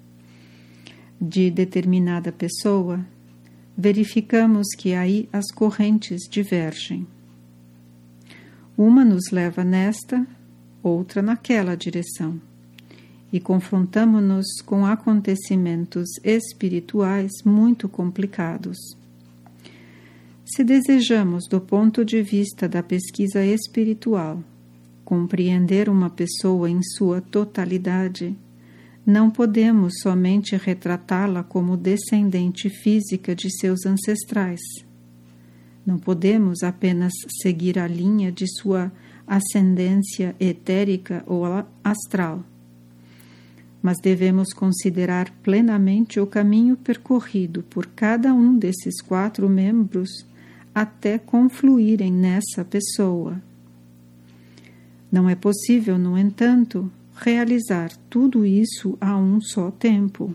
de determinada pessoa, verificamos que aí as correntes divergem. Uma nos leva nesta, outra naquela direção, e confrontamo-nos com acontecimentos espirituais muito complicados. Se desejamos, do ponto de vista da pesquisa espiritual, compreender uma pessoa em sua totalidade, não podemos somente retratá-la como descendente física de seus ancestrais. Não podemos apenas seguir a linha de sua ascendência etérica ou astral, mas devemos considerar plenamente o caminho percorrido por cada um desses quatro membros até confluírem nessa pessoa. Não é possível, no entanto, realizar tudo isso a um só tempo.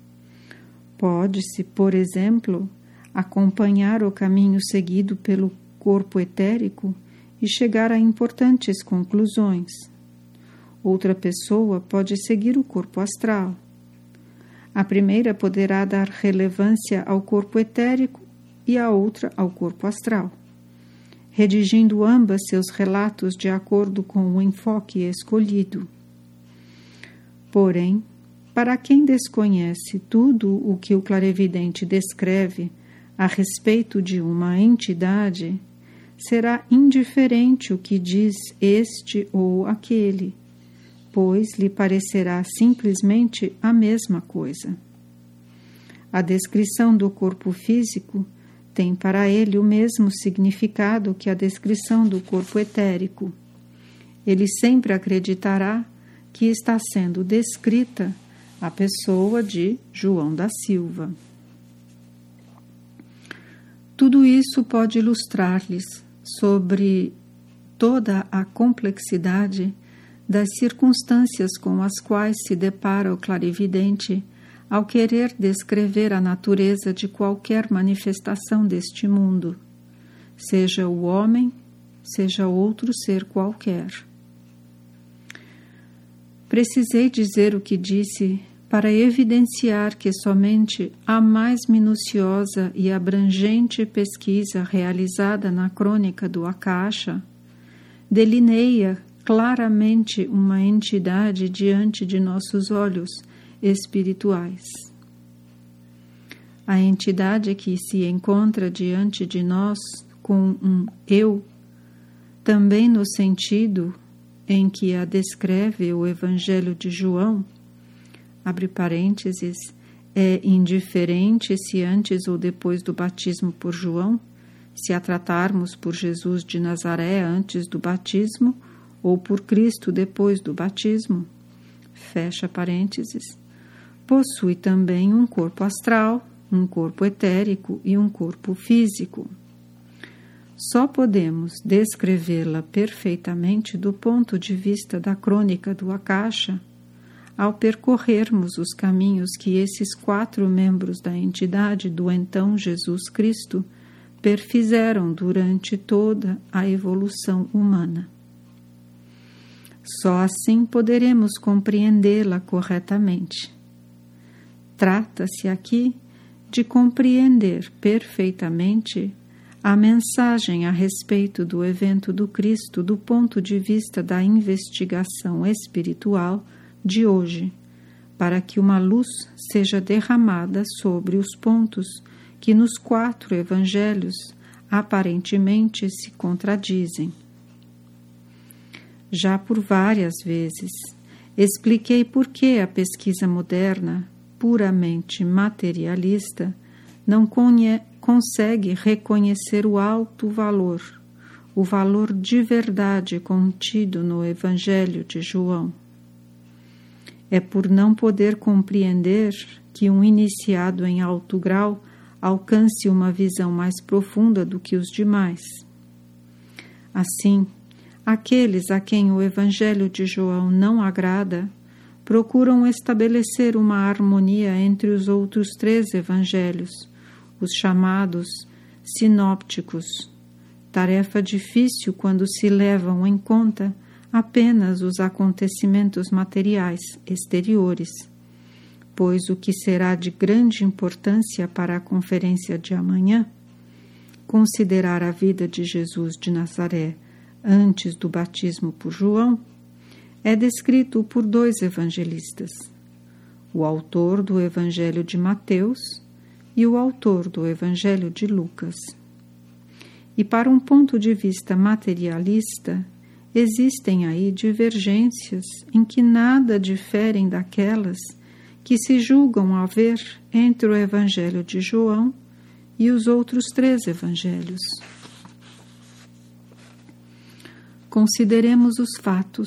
Pode-se, por exemplo, acompanhar o caminho seguido pelo corpo etérico e chegar a importantes conclusões. Outra pessoa pode seguir o corpo astral. A primeira poderá dar relevância ao corpo etérico e a outra ao corpo astral, redigindo ambas seus relatos de acordo com o enfoque escolhido. Porém, para quem desconhece tudo o que o clarividente descreve a respeito de uma entidade, será indiferente o que diz este ou aquele, pois lhe parecerá simplesmente a mesma coisa. A descrição do corpo físico tem para ele o mesmo significado que a descrição do corpo etérico. Ele sempre acreditará que está sendo descrita a pessoa de João da Silva. Tudo isso pode ilustrar-lhes sobre toda a complexidade das circunstâncias com as quais se depara o clarividente ao querer descrever a natureza de qualquer manifestação deste mundo, seja o homem, seja outro ser qualquer. Precisei dizer o que disse para evidenciar que somente a mais minuciosa e abrangente pesquisa realizada na crônica do Akasha delineia claramente uma entidade diante de nossos olhos espirituais. A entidade que se encontra diante de nós com um eu, também no sentido em que a descreve o Evangelho de João, abre parênteses, é indiferente se antes ou depois do batismo por João, se a tratarmos por Jesus de Nazaré antes do batismo ou por Cristo depois do batismo, fecha parênteses, possui também um corpo astral, um corpo etérico e um corpo físico. Só podemos descrevê-la perfeitamente do ponto de vista da crônica do Akasha, ao percorrermos os caminhos que esses quatro membros da entidade do então Jesus Cristo perfizeram durante toda a evolução humana. Só assim poderemos compreendê-la corretamente. Trata-se aqui de compreender perfeitamente a mensagem a respeito do evento do Cristo do ponto de vista da investigação espiritual de hoje, para que uma luz seja derramada sobre os pontos que nos quatro evangelhos aparentemente se contradizem. Já por várias vezes expliquei por que a pesquisa moderna, puramente materialista, não conhe- consegue reconhecer o alto valor, o valor de verdade contido no Evangelho de João. É por não poder compreender que um iniciado em alto grau alcance uma visão mais profunda do que os demais. Assim, aqueles a quem o Evangelho de João não agrada procuram estabelecer uma harmonia entre os outros três evangelhos, os chamados sinópticos, tarefa difícil quando se levam em conta apenas os acontecimentos materiais exteriores, pois o que será de grande importância para a conferência de amanhã, considerar a vida de Jesus de Nazaré antes do batismo por João, é descrito por dois evangelistas, o autor do Evangelho de Mateus e o autor do Evangelho de Lucas. E para um ponto de vista materialista, existem aí divergências em que nada diferem daquelas que se julgam haver entre o Evangelho de João e os outros três evangelhos. Consideremos os fatos.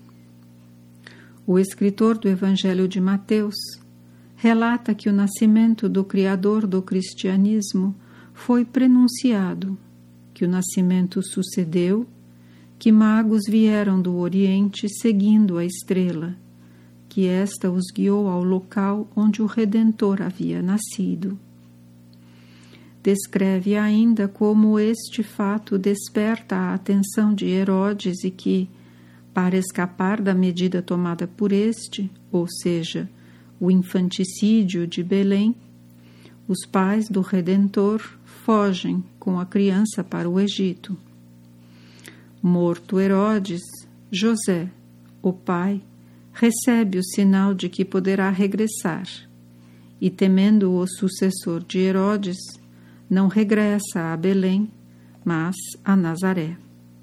O escritor do Evangelho de Mateus relata que o nascimento do Criador do cristianismo foi prenunciado, que o nascimento sucedeu, que magos vieram do Oriente seguindo a estrela, que esta os guiou ao local onde o Redentor havia nascido. Descreve ainda como este fato desperta a atenção de Herodes e que, para escapar da medida tomada por este, ou seja, o infanticídio de Belém, os pais do Redentor fogem com a criança para o Egito. Morto Herodes, José, o pai, recebe o sinal de que poderá regressar, e temendo o sucessor de Herodes, não regressa a Belém, mas a Nazaré.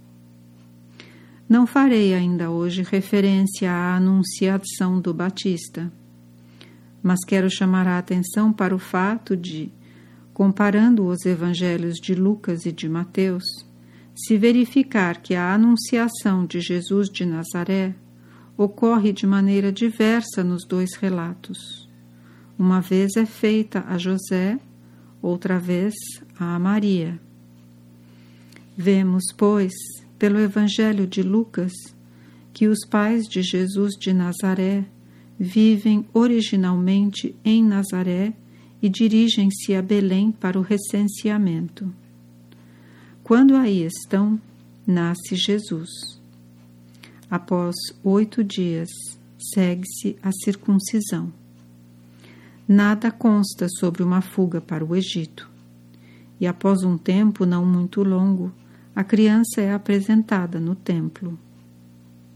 Não farei ainda hoje referência à anunciação do Batista, mas quero chamar a atenção para o fato de, comparando os evangelhos de Lucas e de Mateus, se verificar que a anunciação de Jesus de Nazaré ocorre de maneira diversa nos dois relatos. Uma vez é feita a José, outra vez a Maria. Vemos, pois, pelo Evangelho de Lucas, que os pais de Jesus de Nazaré vivem originalmente em Nazaré e dirigem-se a Belém para o recenseamento. Quando aí estão, nasce Jesus. Após oito dias, segue-se a circuncisão. Nada consta sobre uma fuga para o Egito. E após um tempo não muito longo, a criança é apresentada no templo.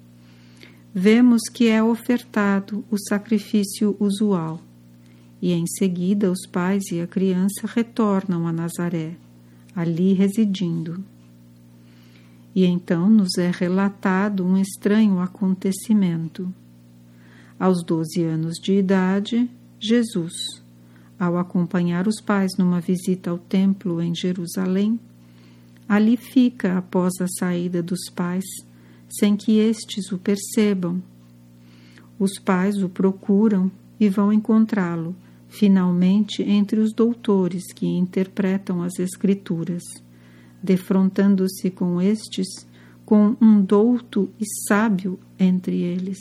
vemos que é ofertado o sacrifício usual, e em seguida os pais e a criança retornam a Nazaré, ali residindo. E então nos é relatado um estranho acontecimento. Aos doze anos de idade, Jesus, ao acompanhar os pais numa visita ao templo em Jerusalém, ali fica após a saída dos pais, sem que estes o percebam. Os pais o procuram e vão encontrá-lo, finalmente, entre os doutores que interpretam as Escrituras, defrontando-se com estes, com um douto e sábio entre eles.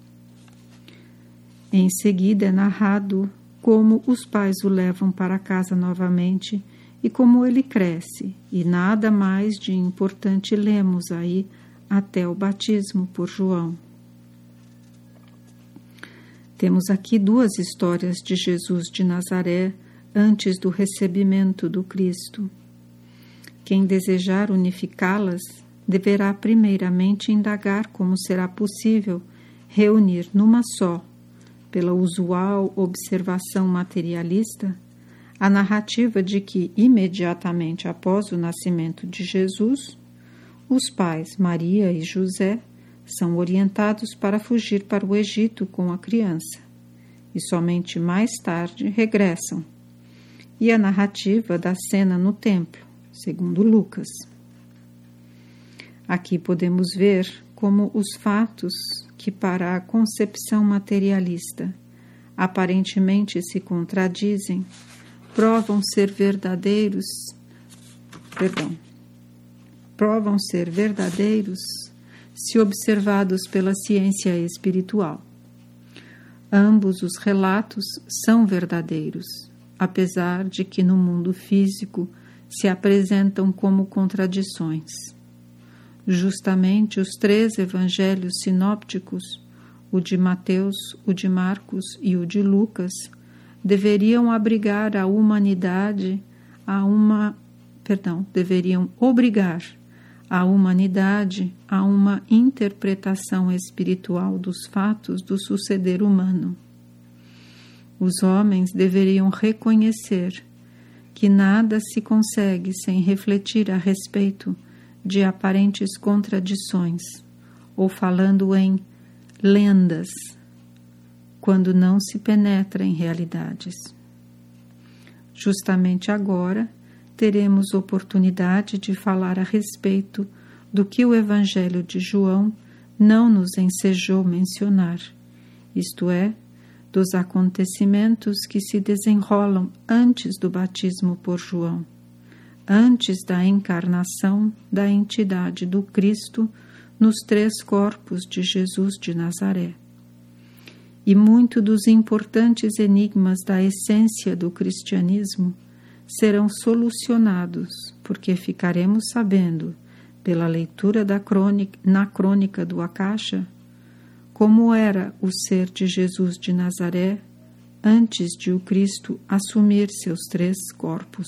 Em seguida é narrado como os pais o levam para casa novamente e como ele cresce, e nada mais de importante lemos aí até o batismo por João. Temos aqui duas histórias de Jesus de Nazaré antes do recebimento do Cristo. Quem desejar unificá-las deverá primeiramente indagar como será possível reunir numa só, pela usual observação materialista, a narrativa de que, imediatamente após o nascimento de Jesus, os pais Maria e José são orientados para fugir para o Egito com a criança, e somente mais tarde regressam, e a narrativa da cena no templo, segundo Lucas. Aqui podemos ver como os fatos que para a concepção materialista aparentemente se contradizem, provam ser verdadeiros, perdão, provam ser verdadeiros se observados pela ciência espiritual. Ambos os relatos são verdadeiros, apesar de que no mundo físico se apresentam como contradições. Justamente os três evangelhos sinópticos, o de Mateus, o de Marcos e o de Lucas, deveriam abrigar a humanidade a uma, perdão, deveriam obrigar a humanidade a uma interpretação espiritual dos fatos do suceder humano. Os homens deveriam reconhecer que nada se consegue sem refletir a respeito de aparentes contradições, ou falando em lendas, quando não se penetra em realidades. Justamente agora, teremos oportunidade de falar a respeito do que o Evangelho de João não nos ensejou mencionar, isto é, dos acontecimentos que se desenrolam antes do batismo por João, antes da encarnação da entidade do Cristo nos três corpos de Jesus de Nazaré. E muito dos importantes enigmas da essência do cristianismo serão solucionados, porque ficaremos sabendo, pela leitura da crônica, na crônica do Akasha, como era o ser de Jesus de Nazaré antes de o Cristo assumir seus três corpos.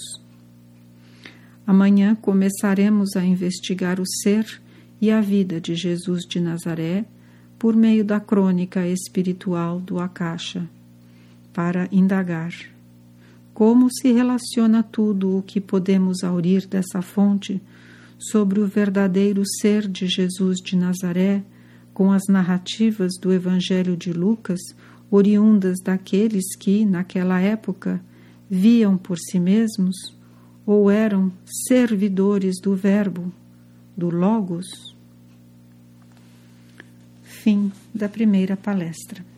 Amanhã começaremos a investigar o ser e a vida de Jesus de Nazaré por meio da crônica espiritual do Akasha, para indagar como se relaciona tudo o que podemos aurir dessa fonte sobre o verdadeiro ser de Jesus de Nazaré com as narrativas do Evangelho de Lucas, oriundas daqueles que, naquela época, viam por si mesmos ou eram servidores do Verbo, do Logos. Fim da primeira palestra.